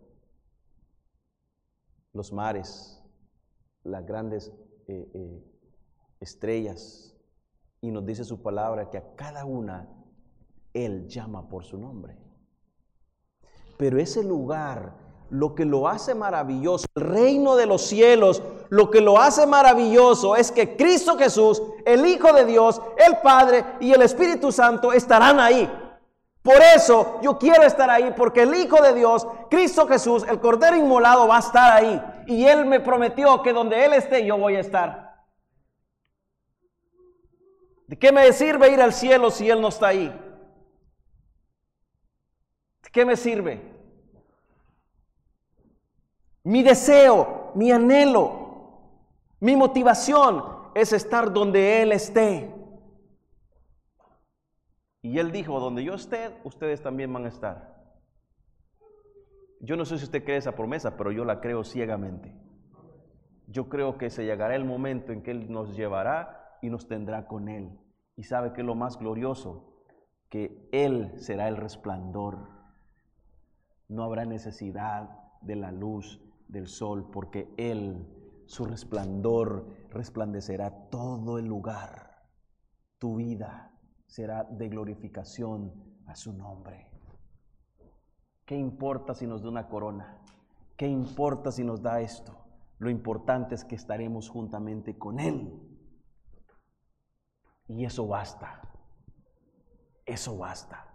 los mares, las grandes estrellas, y nos dice su palabra que a cada una Él llama por su nombre. Pero ese lugar, lo que lo hace maravilloso, el reino de los cielos, lo que lo hace maravilloso es que Cristo Jesús, el Hijo de Dios, el Padre y el Espíritu Santo estarán ahí. Por eso yo quiero estar ahí, porque el Hijo de Dios, Cristo Jesús, el Cordero inmolado, va a estar ahí. Y Él me prometió que donde Él esté, yo voy a estar. ¿De qué me sirve ir al cielo si Él no está ahí? ¿De qué me sirve? Mi deseo, mi anhelo, mi motivación es estar donde Él esté. Y Él dijo, donde yo esté, ustedes también van a estar. Yo no sé si usted cree esa promesa, pero yo la creo ciegamente. Yo creo que se llegará el momento en que Él nos llevará y nos tendrá con Él. Y sabe que es lo más glorioso, que Él será el resplandor. No habrá necesidad de la luz del sol, porque Él, su resplandor, resplandecerá todo el lugar. Tu vida será de glorificación a su nombre. ¿Qué importa si nos da una corona? ¿Qué importa si nos da esto? Lo importante es que estaremos juntamente con Él. Y eso basta. Eso basta.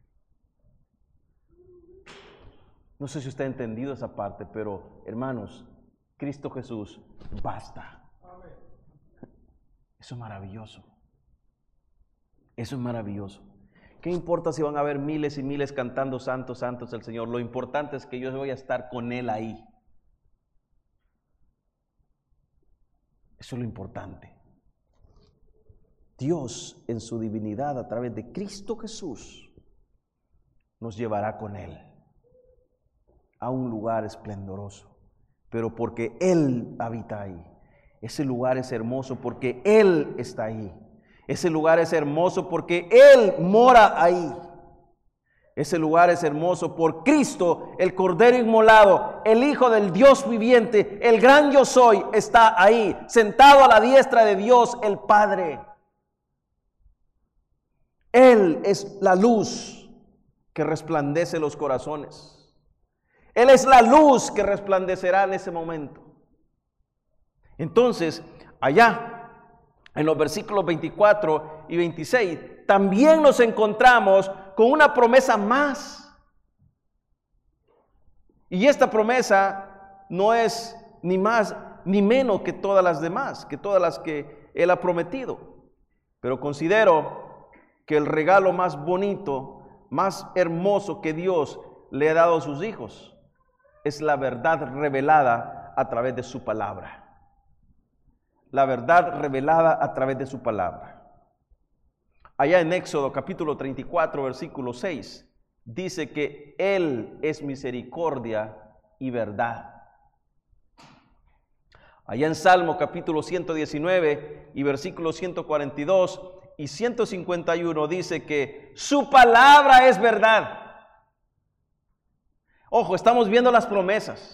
No sé si usted ha entendido esa parte, pero hermanos, Cristo Jesús basta. Eso es maravilloso. Eso es maravilloso. ¿Qué importa si van a haber miles y miles cantando santos, santos el Señor? Lo importante es que yo voy a estar con Él ahí. Eso es lo importante. Dios en su divinidad a través de Cristo Jesús nos llevará con Él a un lugar esplendoroso, pero porque Él habita ahí. Ese lugar es hermoso porque Él está ahí. Ese lugar es hermoso porque Él mora ahí. Ese lugar es hermoso por Cristo, el Cordero inmolado, el Hijo del Dios viviente, el gran yo soy, está ahí, sentado a la diestra de Dios el Padre. Él es la luz que resplandece los corazones. Él es la luz que resplandecerá en ese momento. Entonces, allá en los versículos 24 y 26, también nos encontramos con una promesa más. Y esta promesa no es ni más ni menos que todas las demás, que todas las que Él ha prometido. Pero considero que el regalo más bonito, más hermoso que Dios le ha dado a sus hijos es la verdad revelada a través de su palabra. La verdad revelada a través de su palabra. Allá en Éxodo capítulo 34, versículo 6, dice que Él es misericordia y verdad. Allá en Salmo capítulo 119 y versículos 142 y 151 dice que su palabra es verdad. Ojo, estamos viendo las promesas.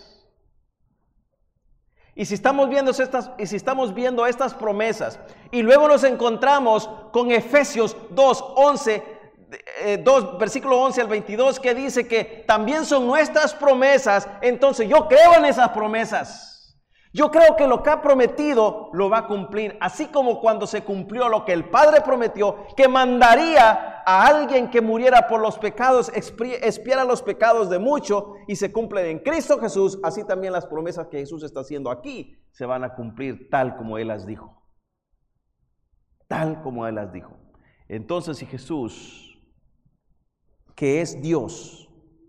Y si estamos viendo estas promesas y luego nos encontramos con Efesios 2, versículo 11 al 22, que dice que también son nuestras promesas, entonces yo creo en esas promesas. Yo creo que lo que ha prometido lo va a cumplir, así como cuando se cumplió lo que el Padre prometió, que mandaría a alguien que muriera por los pecados, expiara los pecados de muchos y se cumplen en Cristo Jesús. Así también las promesas que Jesús está haciendo aquí se van a cumplir tal como Él las dijo. Tal como Él las dijo. Entonces, si Jesús, que es Dios,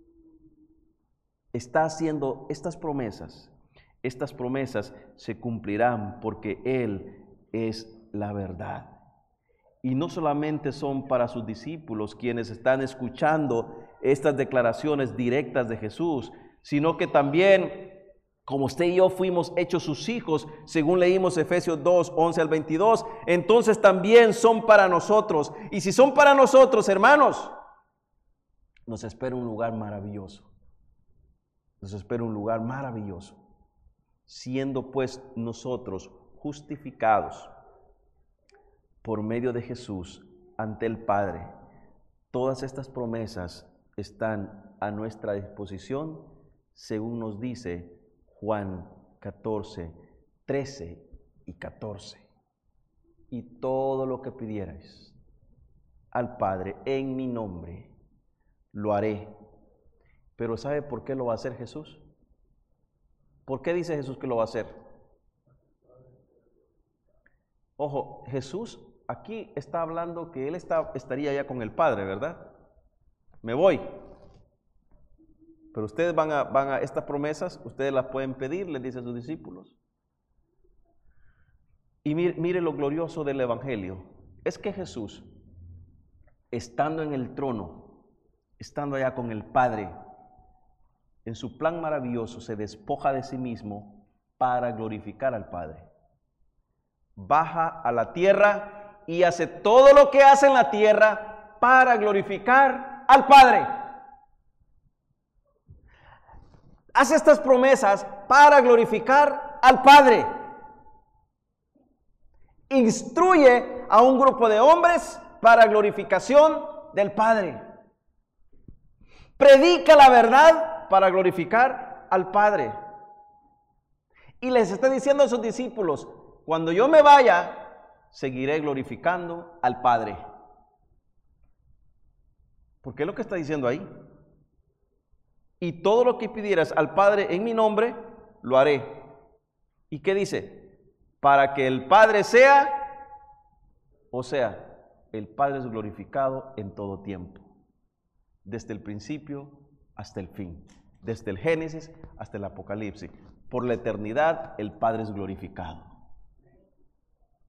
está haciendo estas promesas se cumplirán porque Él es la verdad. Y no solamente son para sus discípulos quienes están escuchando estas declaraciones directas de Jesús, sino que también, como usted y yo fuimos hechos sus hijos, según leímos Efesios 2, 11 al 22, entonces también son para nosotros. Y si son para nosotros, hermanos, nos espera un lugar maravilloso. Nos espera un lugar maravilloso. Siendo pues nosotros justificados por medio de Jesús ante el Padre, todas estas promesas están a nuestra disposición, según nos dice Juan 14, 13 y 14. Y todo lo que pidierais al Padre en mi nombre, lo haré. Pero ¿sabe por qué lo va a hacer Jesús? ¿Por qué dice Jesús que lo va a hacer? Ojo, Jesús aquí está hablando que Él estaría ya con el Padre, ¿verdad? Me voy. Pero ustedes van a estas promesas, ustedes las pueden pedir, les dice a sus discípulos. Y mire lo glorioso del Evangelio. Es que Jesús, estando en el trono, estando allá con el Padre, en su plan maravilloso se despoja de sí mismo para glorificar al Padre. Baja a la tierra y hace todo lo que hace en la tierra para glorificar al Padre. Hace estas promesas para glorificar al Padre. Instruye a un grupo de hombres para glorificación del Padre. Predica la verdad para glorificar al Padre. Y les está diciendo a sus discípulos, cuando yo me vaya, seguiré glorificando al Padre. ¿Por qué es lo que está diciendo ahí? Y todo lo que pidieras al Padre en mi nombre, lo haré. ¿Y qué dice? Para que el Padre sea, o sea, el Padre es glorificado en todo tiempo, desde el principio hasta el fin, desde el Génesis hasta el Apocalipsis. Por la eternidad el Padre es glorificado.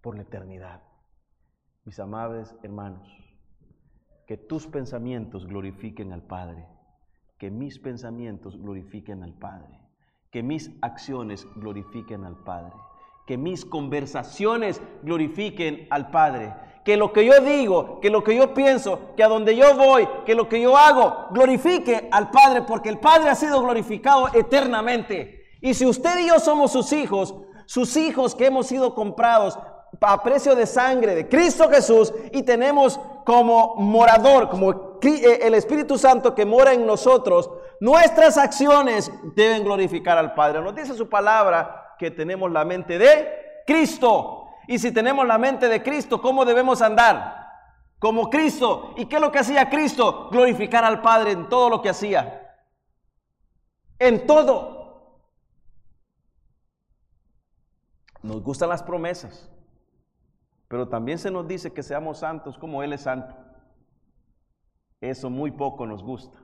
por la eternidad. Mis amables hermanos, que tus pensamientos glorifiquen al Padre, que mis pensamientos glorifiquen al Padre, que mis acciones glorifiquen al Padre, que mis conversaciones glorifiquen al Padre, que lo que yo digo, que lo que yo pienso, que a donde yo voy, que lo que yo hago, glorifique al Padre, porque el Padre ha sido glorificado eternamente. Y si usted y yo somos sus hijos que hemos sido comprados a precio de sangre de Cristo Jesús, y tenemos como morador, como el Espíritu Santo que mora en nosotros, nuestras acciones deben glorificar al Padre. Nos dice su palabra que tenemos la mente de Cristo. Y si tenemos la mente de Cristo, ¿cómo debemos andar? Como Cristo. ¿Y qué es lo que hacía Cristo? Glorificar al Padre en todo lo que hacía. En todo. Nos gustan las promesas, pero también se nos dice que seamos santos como Él es santo. Eso muy poco nos gusta.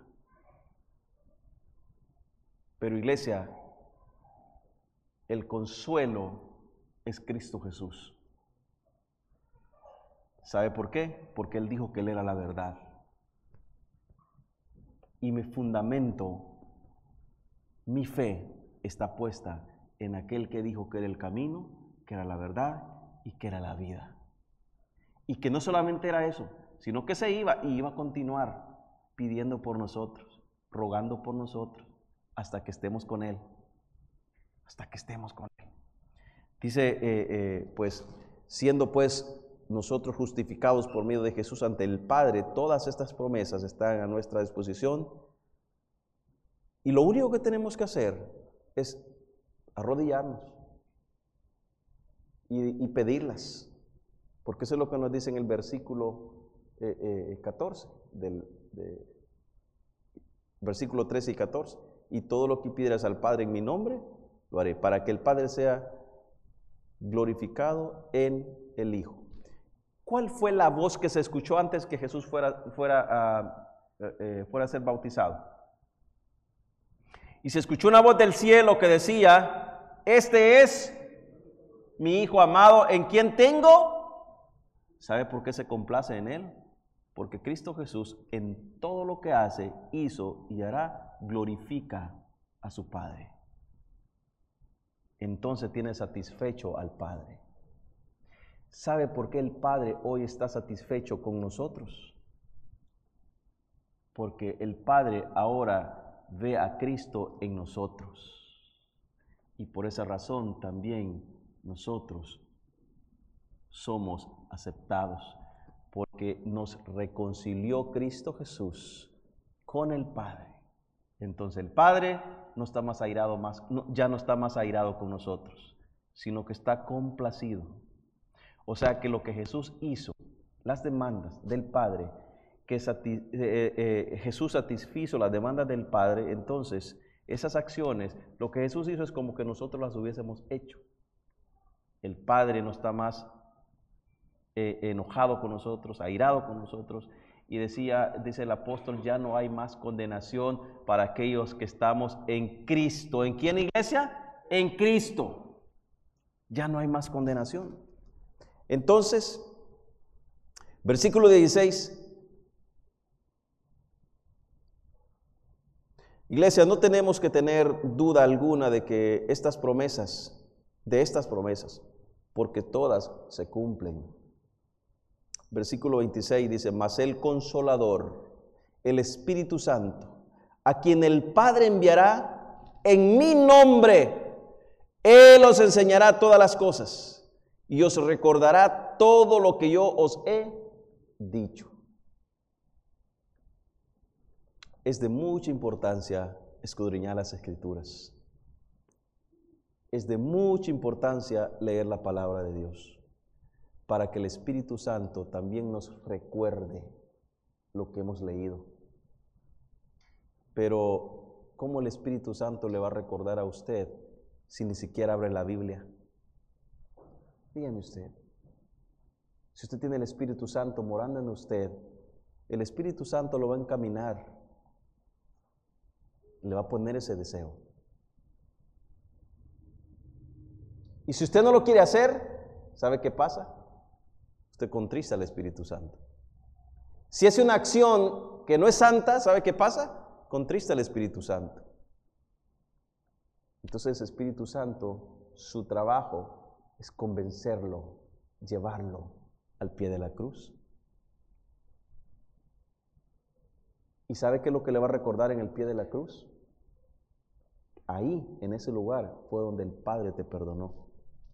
Pero iglesia, el consuelo es Cristo Jesús. ¿Sabe por qué? Porque Él dijo que Él era la verdad. Y mi fundamento, mi fe está puesta en aquel que dijo que era el camino, que era la verdad y que era la vida. Y que no solamente era eso, sino que se iba y iba a continuar pidiendo por nosotros, rogando por nosotros, hasta que estemos con Él. Hasta que estemos con Él. Dice, pues, siendo pues nosotros justificados por medio de Jesús ante el Padre, todas estas promesas están a nuestra disposición. Y lo único que tenemos que hacer es arrodillarnos y pedirlas. Porque eso es lo que nos dice en el versículo 14, versículo 13 y 14. Y todo lo que pidieras al Padre en mi nombre, lo haré, para que el Padre sea glorificado en el Hijo. ¿Cuál fue la voz que se escuchó antes que Jesús fuera a ser bautizado? Y se escuchó una voz del cielo que decía: este es mi Hijo amado, en quien tengo. ¿Sabe por qué se complace en Él? Porque Cristo Jesús en todo lo que hace, hizo y hará, glorifica a su Padre. Entonces tiene satisfecho al Padre. ¿Sabe por qué el Padre hoy está satisfecho con nosotros? Porque el Padre ahora ve a Cristo en nosotros. Y por esa razón también nosotros somos aceptados, porque nos reconcilió Cristo Jesús con el Padre. Entonces el Padre no está más airado, ya no está más airado con nosotros, sino que está complacido. O sea que lo que Jesús hizo, las demandas del Padre, que Jesús satisfizo las demandas del Padre, entonces esas acciones, lo que Jesús hizo es como que nosotros las hubiésemos hecho. El Padre no está más enojado con nosotros, airado con nosotros, y dice el apóstol, ya no hay más condenación para aquellos que estamos en Cristo. ¿En quién, iglesia? En Cristo. Ya no hay más condenación. Entonces, versículo 16. Iglesia, no tenemos que tener duda alguna de que de estas promesas, porque todas se cumplen. Versículo 26 dice: mas el Consolador, el Espíritu Santo, a quien el Padre enviará en mi nombre, Él os enseñará todas las cosas y os recordará todo lo que yo os he dicho. Es de mucha importancia escudriñar las Escrituras. Es de mucha importancia leer la palabra de Dios, para que el Espíritu Santo también nos recuerde lo que hemos leído. Pero, ¿cómo el Espíritu Santo le va a recordar a usted si ni siquiera abre la Biblia? Dígame usted. Si usted tiene el Espíritu Santo morando en usted, el Espíritu Santo lo va a encaminar, le va a poner ese deseo. Y si usted no lo quiere hacer, ¿sabe qué pasa? Usted contrista al Espíritu Santo. Si hace una acción que no es santa, ¿sabe qué pasa? Contrista al Espíritu Santo. Entonces el Espíritu Santo, su trabajo es convencerlo, llevarlo al pie de la cruz. ¿Y sabe qué es lo que le va a recordar en el pie de la cruz? Ahí, en ese lugar, fue donde el Padre te perdonó.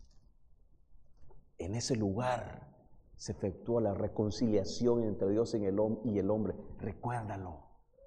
En ese lugar se efectuó la reconciliación entre Dios y el hombre. Recuérdalo.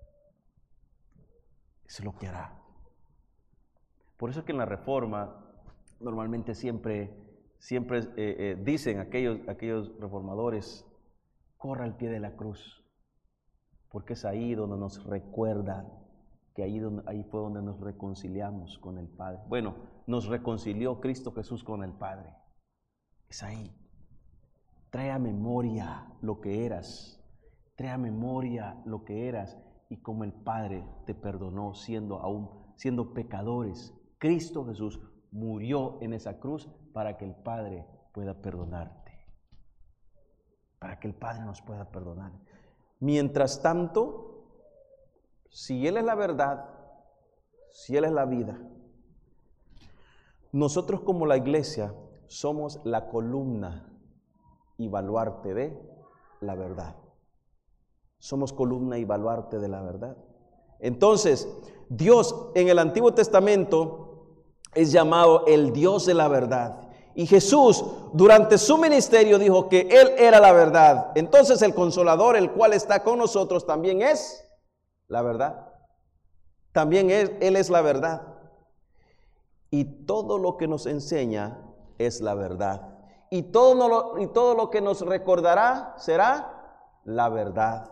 Eso es lo que hará. Por eso es que en la Reforma normalmente siempre dicen aquellos reformadores, corra al pie de la cruz, porque es ahí donde nos recuerdan que ahí fue donde nos reconciliamos con el Padre. Bueno, nos reconcilió Cristo Jesús con el Padre. Es ahí. Trae a memoria lo que eras. Trae a memoria lo que eras y cómo el Padre te perdonó siendo pecadores. Cristo Jesús murió en esa cruz para que el Padre pueda perdonarte. Para que el Padre nos pueda perdonar. Mientras tanto, si Él es la verdad, si Él es la vida, nosotros como la iglesia somos la columna y baluarte de la verdad. Somos columna y baluarte de la verdad. Entonces, Dios en el Antiguo Testamento es llamado el Dios de la verdad. Y Jesús durante su ministerio dijo que Él era la verdad. Entonces el Consolador, el cual está con nosotros, también es la verdad. También Él es la verdad. Y todo lo que nos enseña es la verdad. Y todo lo que nos recordará será la verdad.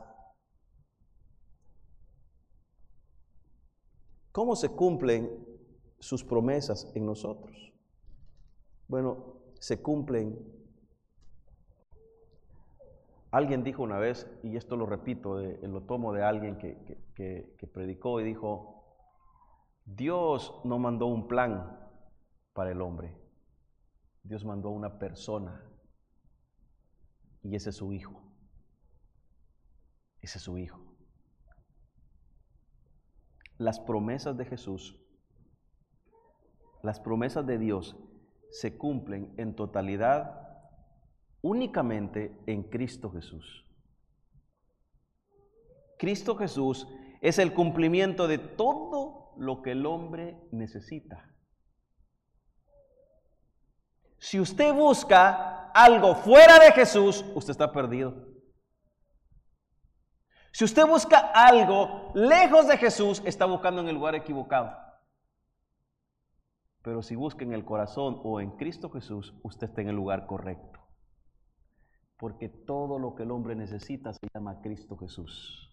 ¿Cómo se cumplen sus promesas en nosotros? Bueno, se cumplen. Alguien dijo una vez, y esto lo repito, lo tomo de alguien que predicó y dijo, Dios no mandó un plan para el hombre, Dios mandó una persona, y ese es su Hijo. Ese es su Hijo. Las promesas de Jesús, las promesas de Dios se cumplen en totalidad únicamente en Cristo Jesús. Cristo Jesús es el cumplimiento de todo lo que el hombre necesita. Si usted busca algo fuera de Jesús, usted está perdido. Si usted busca algo lejos de Jesús, está buscando en el lugar equivocado. Pero si busca en el corazón o en Cristo Jesús, usted está en el lugar correcto. Porque todo lo que el hombre necesita se llama Cristo Jesús.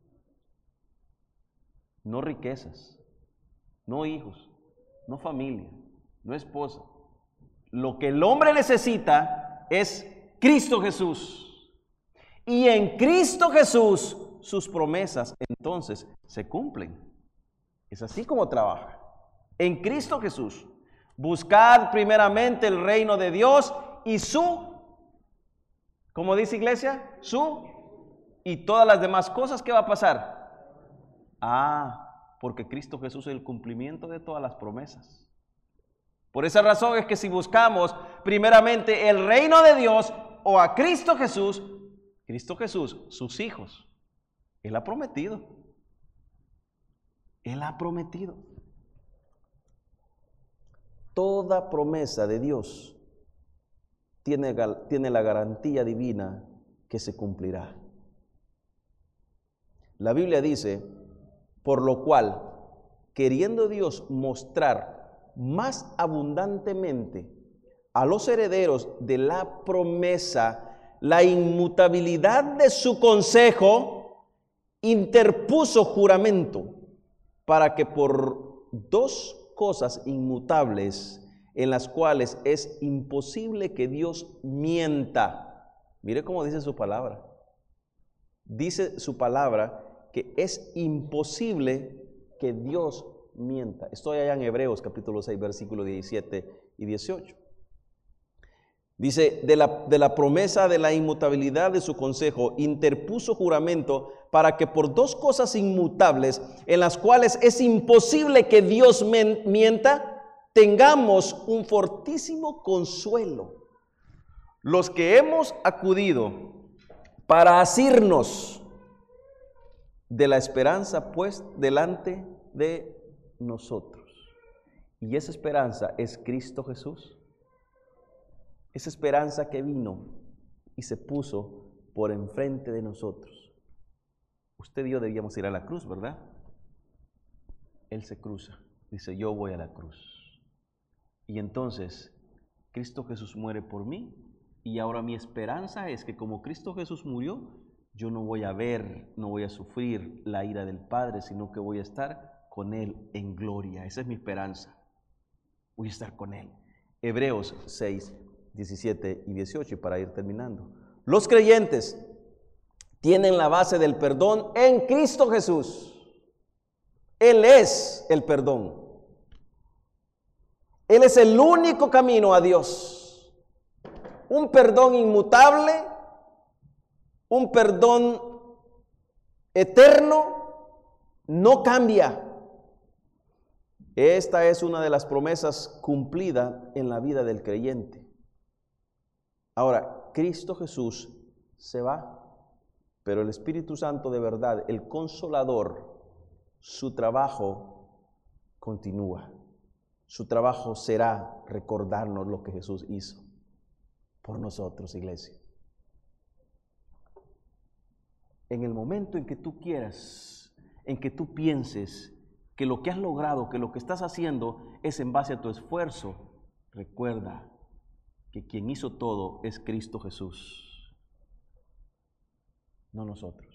No riquezas, no hijos, no familia, no esposa. Lo que el hombre necesita es Cristo Jesús. Y en Cristo Jesús sus promesas entonces se cumplen. Es así como trabaja. En Cristo Jesús. Buscad primeramente el reino de Dios y ¿cómo dice iglesia? Y todas las demás cosas, ¿qué va a pasar? Porque Cristo Jesús es el cumplimiento de todas las promesas. Por esa razón es que si buscamos primeramente el reino de Dios o a Cristo Jesús, sus hijos, Él ha prometido. Él ha prometido. Toda promesa de Dios tiene la garantía divina que se cumplirá. La Biblia dice, por lo cual, queriendo Dios mostrar más abundantemente a los herederos de la promesa la inmutabilidad de su consejo, interpuso juramento para que por dos cosas inmutables en las cuales es imposible que Dios mienta. Mire cómo dice su palabra. Dice su palabra que es imposible que Dios mienta. Estoy allá en Hebreos capítulo 6, versículos 17 y 18. Dice, de la promesa de la inmutabilidad de su consejo, interpuso juramento para que por dos cosas inmutables, en las cuales es imposible que Dios mienta, tengamos un fortísimo consuelo. Los que hemos acudido para asirnos de la esperanza pues delante de nosotros. Y esa esperanza es Cristo Jesús. Esa esperanza que vino y se puso por enfrente de nosotros. Usted y yo debíamos ir a la cruz, ¿verdad? Él se cruza, dice, yo voy a la cruz. Y entonces, Cristo Jesús muere por mí, y ahora mi esperanza es que como Cristo Jesús murió, yo no voy a ver, no voy a sufrir la ira del Padre, sino que voy a estar con Él en gloria. Esa es mi esperanza. Voy a estar con Él. Hebreos 6, 17 y 18, y para ir terminando. Los creyentes tienen la base del perdón en Cristo Jesús. Él es el perdón. Él es el único camino a Dios. Un perdón inmutable, un perdón eterno, no cambia. Esta es una de las promesas cumplidas en la vida del creyente. Ahora, Cristo Jesús se va, pero el Espíritu Santo de verdad, el Consolador, su trabajo continúa. Su trabajo será recordarnos lo que Jesús hizo por nosotros, iglesia. En el momento en que tú quieras, en que tú pienses que lo que has logrado, que lo que estás haciendo es en base a tu esfuerzo, recuerda que quien hizo todo es Cristo Jesús, no nosotros.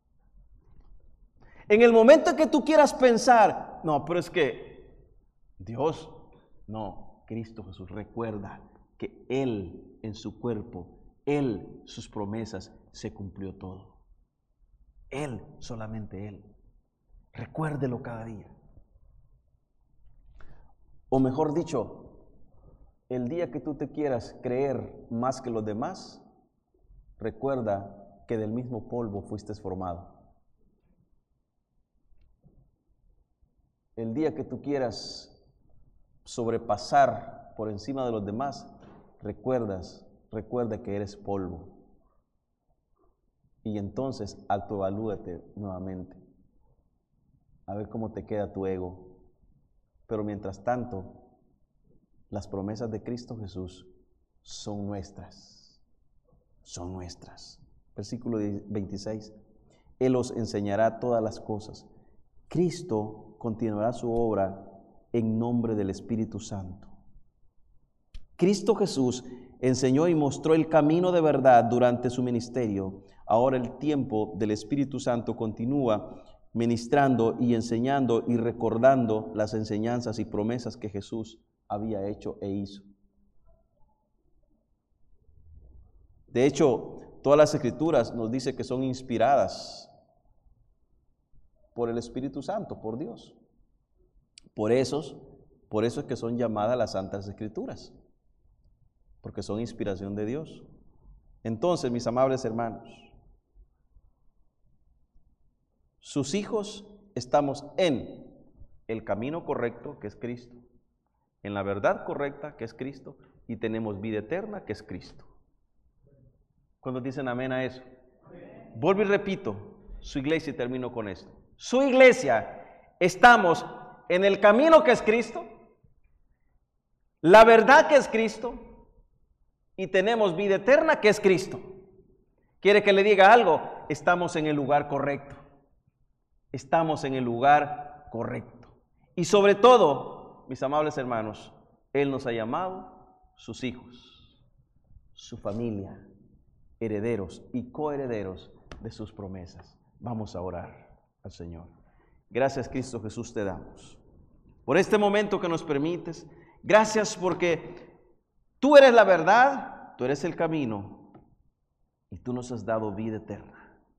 En el momento en que tú quieras pensar, no, pero es que Dios, no, Cristo Jesús, recuerda que Él en su cuerpo, Él, sus promesas, se cumplió todo. Él, solamente Él. Recuérdelo cada día. O mejor dicho, el día que tú te quieras creer más que los demás, recuerda que del mismo polvo fuiste formado. El día que tú quieras sobrepasar por encima de los demás, recuerda que eres polvo. Y entonces autoevalúate nuevamente, a ver cómo te queda tu ego. Pero mientras tanto, las promesas de Cristo Jesús son nuestras. Son nuestras. Versículo 26. Él os enseñará todas las cosas. Cristo continuará su obra en nombre del Espíritu Santo. Cristo Jesús enseñó y mostró el camino de verdad durante su ministerio. Ahora el tiempo del Espíritu Santo continúa ministrando y enseñando y recordando las enseñanzas y promesas que Jesús había hecho e hizo. De hecho, todas las Escrituras nos dice que son inspiradas por el Espíritu Santo, por Dios. Por eso es que son llamadas las Santas Escrituras, porque son inspiración de Dios. Entonces, mis amables hermanos, sus hijos estamos en el camino correcto, que es Cristo, en la verdad correcta, que es Cristo, y tenemos vida eterna, que es Cristo. ¿Cuántos dicen amén a eso? Vuelvo y repito, su iglesia, y termino con esto. Su iglesia, estamos en el camino que es Cristo, la verdad que es Cristo, y tenemos vida eterna que es Cristo. ¿Quiere que le diga algo? Estamos en el lugar correcto. Estamos en el lugar correcto. Y sobre todo, mis amables hermanos, Él nos ha llamado sus hijos, su familia, herederos y coherederos de sus promesas. Vamos a orar al Señor. Gracias, Cristo Jesús, te damos por este momento que nos permites. Gracias porque tú eres la verdad, tú eres el camino y tú nos has dado vida eterna.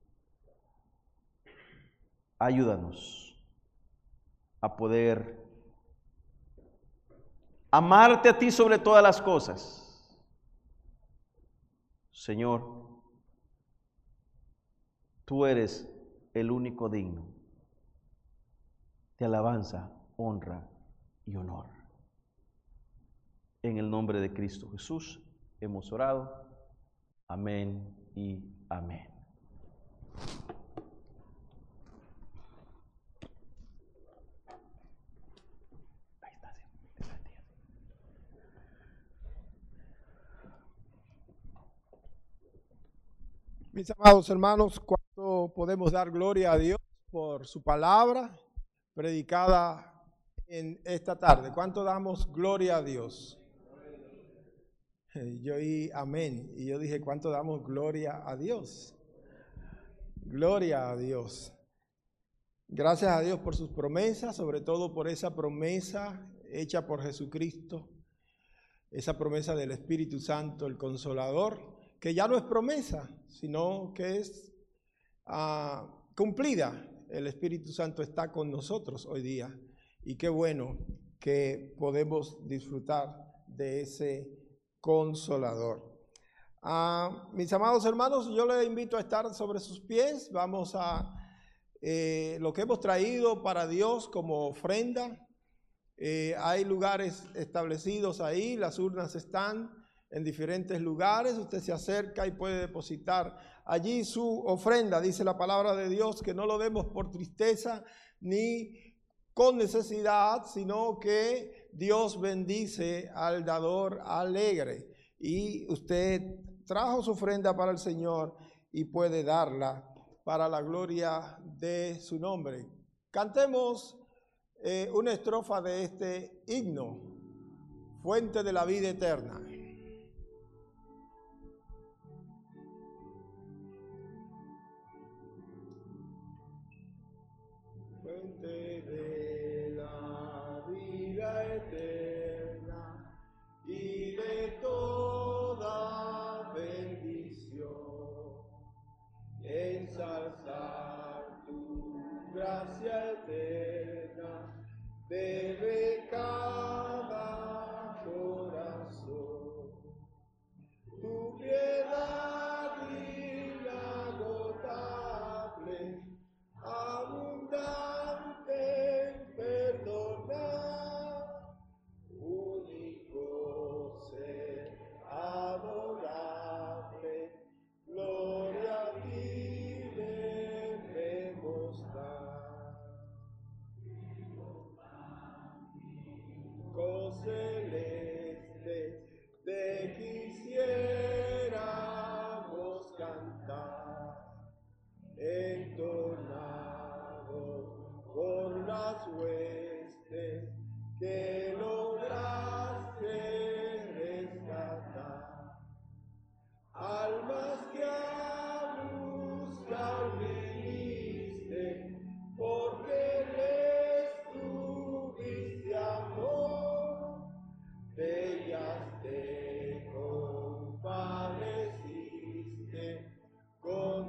Ayúdanos a poder amarte a ti sobre todas las cosas Señor, tú eres el único digno de alabanza, honra y honor. En el nombre de Cristo Jesús hemos orado. Amén y amén. Mis amados hermanos, ¿cuánto podemos dar gloria a Dios por su palabra predicada en esta tarde? ¿Cuánto damos gloria a Dios? Yo oí amén y yo dije, ¿cuánto damos gloria a Dios? Gloria a Dios. Gracias a Dios por sus promesas, sobre todo por esa promesa hecha por Jesucristo, esa promesa del Espíritu Santo, el Consolador, que ya no es promesa, sino que es cumplida. El Espíritu Santo está con nosotros hoy día y qué bueno que podemos disfrutar de ese Consolador. Mis amados hermanos, yo les invito a estar sobre sus pies. Vamos a lo que hemos traído para Dios como ofrenda. Hay lugares establecidos ahí, las urnas están en diferentes lugares. Usted se acerca y puede depositar allí su ofrenda. Dice la palabra de Dios que no lo demos por tristeza ni con necesidad, sino que Dios bendice al dador alegre. Y usted trajo su ofrenda para el Señor y puede darla para la gloria de su nombre. Cantemos una estrofa de este himno, Fuente de la vida eterna. Fuente de la vida eterna y de toda bendición, ensalzar tu gracia eterna debe cada corazón. Tu piedad inagotable, abundante en perdonar, único ser adorable, gloria a ti debemos dar. Celeste, te quisiéramos cantar, entonado por las huestes que lograste rescatar, almas que a buscar viniste, porque les tuviste amor, bellas te compadeciste con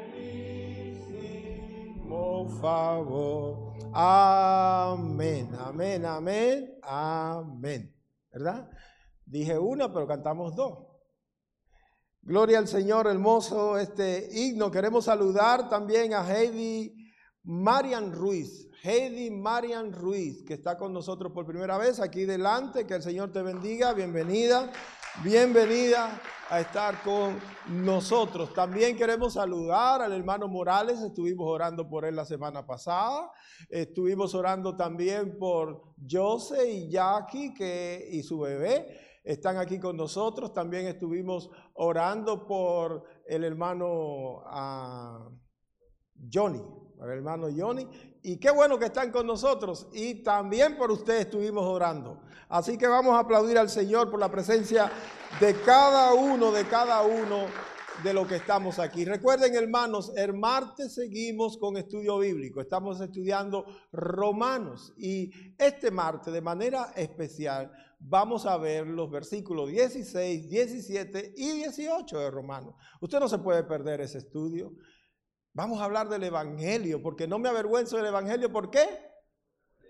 tiernísimo favor. Amén, amén, amén, amén. ¿Verdad? Dije una, pero cantamos dos. Gloria al Señor, hermoso este himno. Queremos saludar también a Heidi Marian Ruiz. Heidi Marian Ruiz, que está con nosotros por primera vez aquí delante. Que el Señor te bendiga. Bienvenida, bienvenida a estar con nosotros. También queremos saludar al hermano Morales. Estuvimos orando por él la semana pasada. Estuvimos orando también por Jose y Jackie y su bebé. Están aquí con nosotros. También estuvimos orando por el hermano Johnny, el hermano Johnny. Y qué bueno que están con nosotros. Y también por ustedes estuvimos orando. Así que vamos a aplaudir al Señor por la presencia de cada uno de los que estamos aquí. Recuerden, hermanos, el martes seguimos con estudio bíblico. Estamos estudiando Romanos. Y este martes, de manera especial, vamos a ver los versículos 16, 17 y 18 de Romanos. Usted no se puede perder ese estudio. Vamos a hablar del Evangelio, porque no me avergüenzo del Evangelio. ¿Por qué?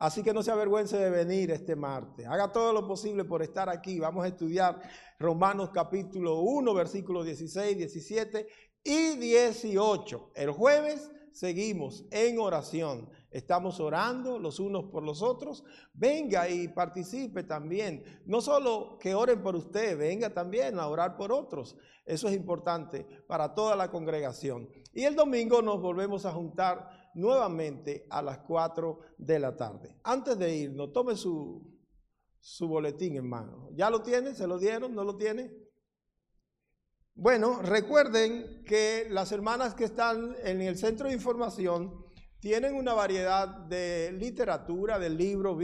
Así que no se avergüence de venir este martes. Haga todo lo posible por estar aquí. Vamos a estudiar Romanos capítulo 1, versículos 16, 17 y 18. El jueves seguimos en oración. Estamos orando los unos por los otros. Venga y participe también. No solo que oren por usted, venga también a orar por otros. Eso es importante para toda la congregación. Y el domingo nos volvemos a juntar nuevamente a las 4 de la tarde. Antes de irnos, tome su boletín en mano. ¿Ya lo tiene? ¿Se lo dieron? ¿No lo tiene? Bueno, recuerden que las hermanas que están en el centro de información tienen una variedad de literatura, de libros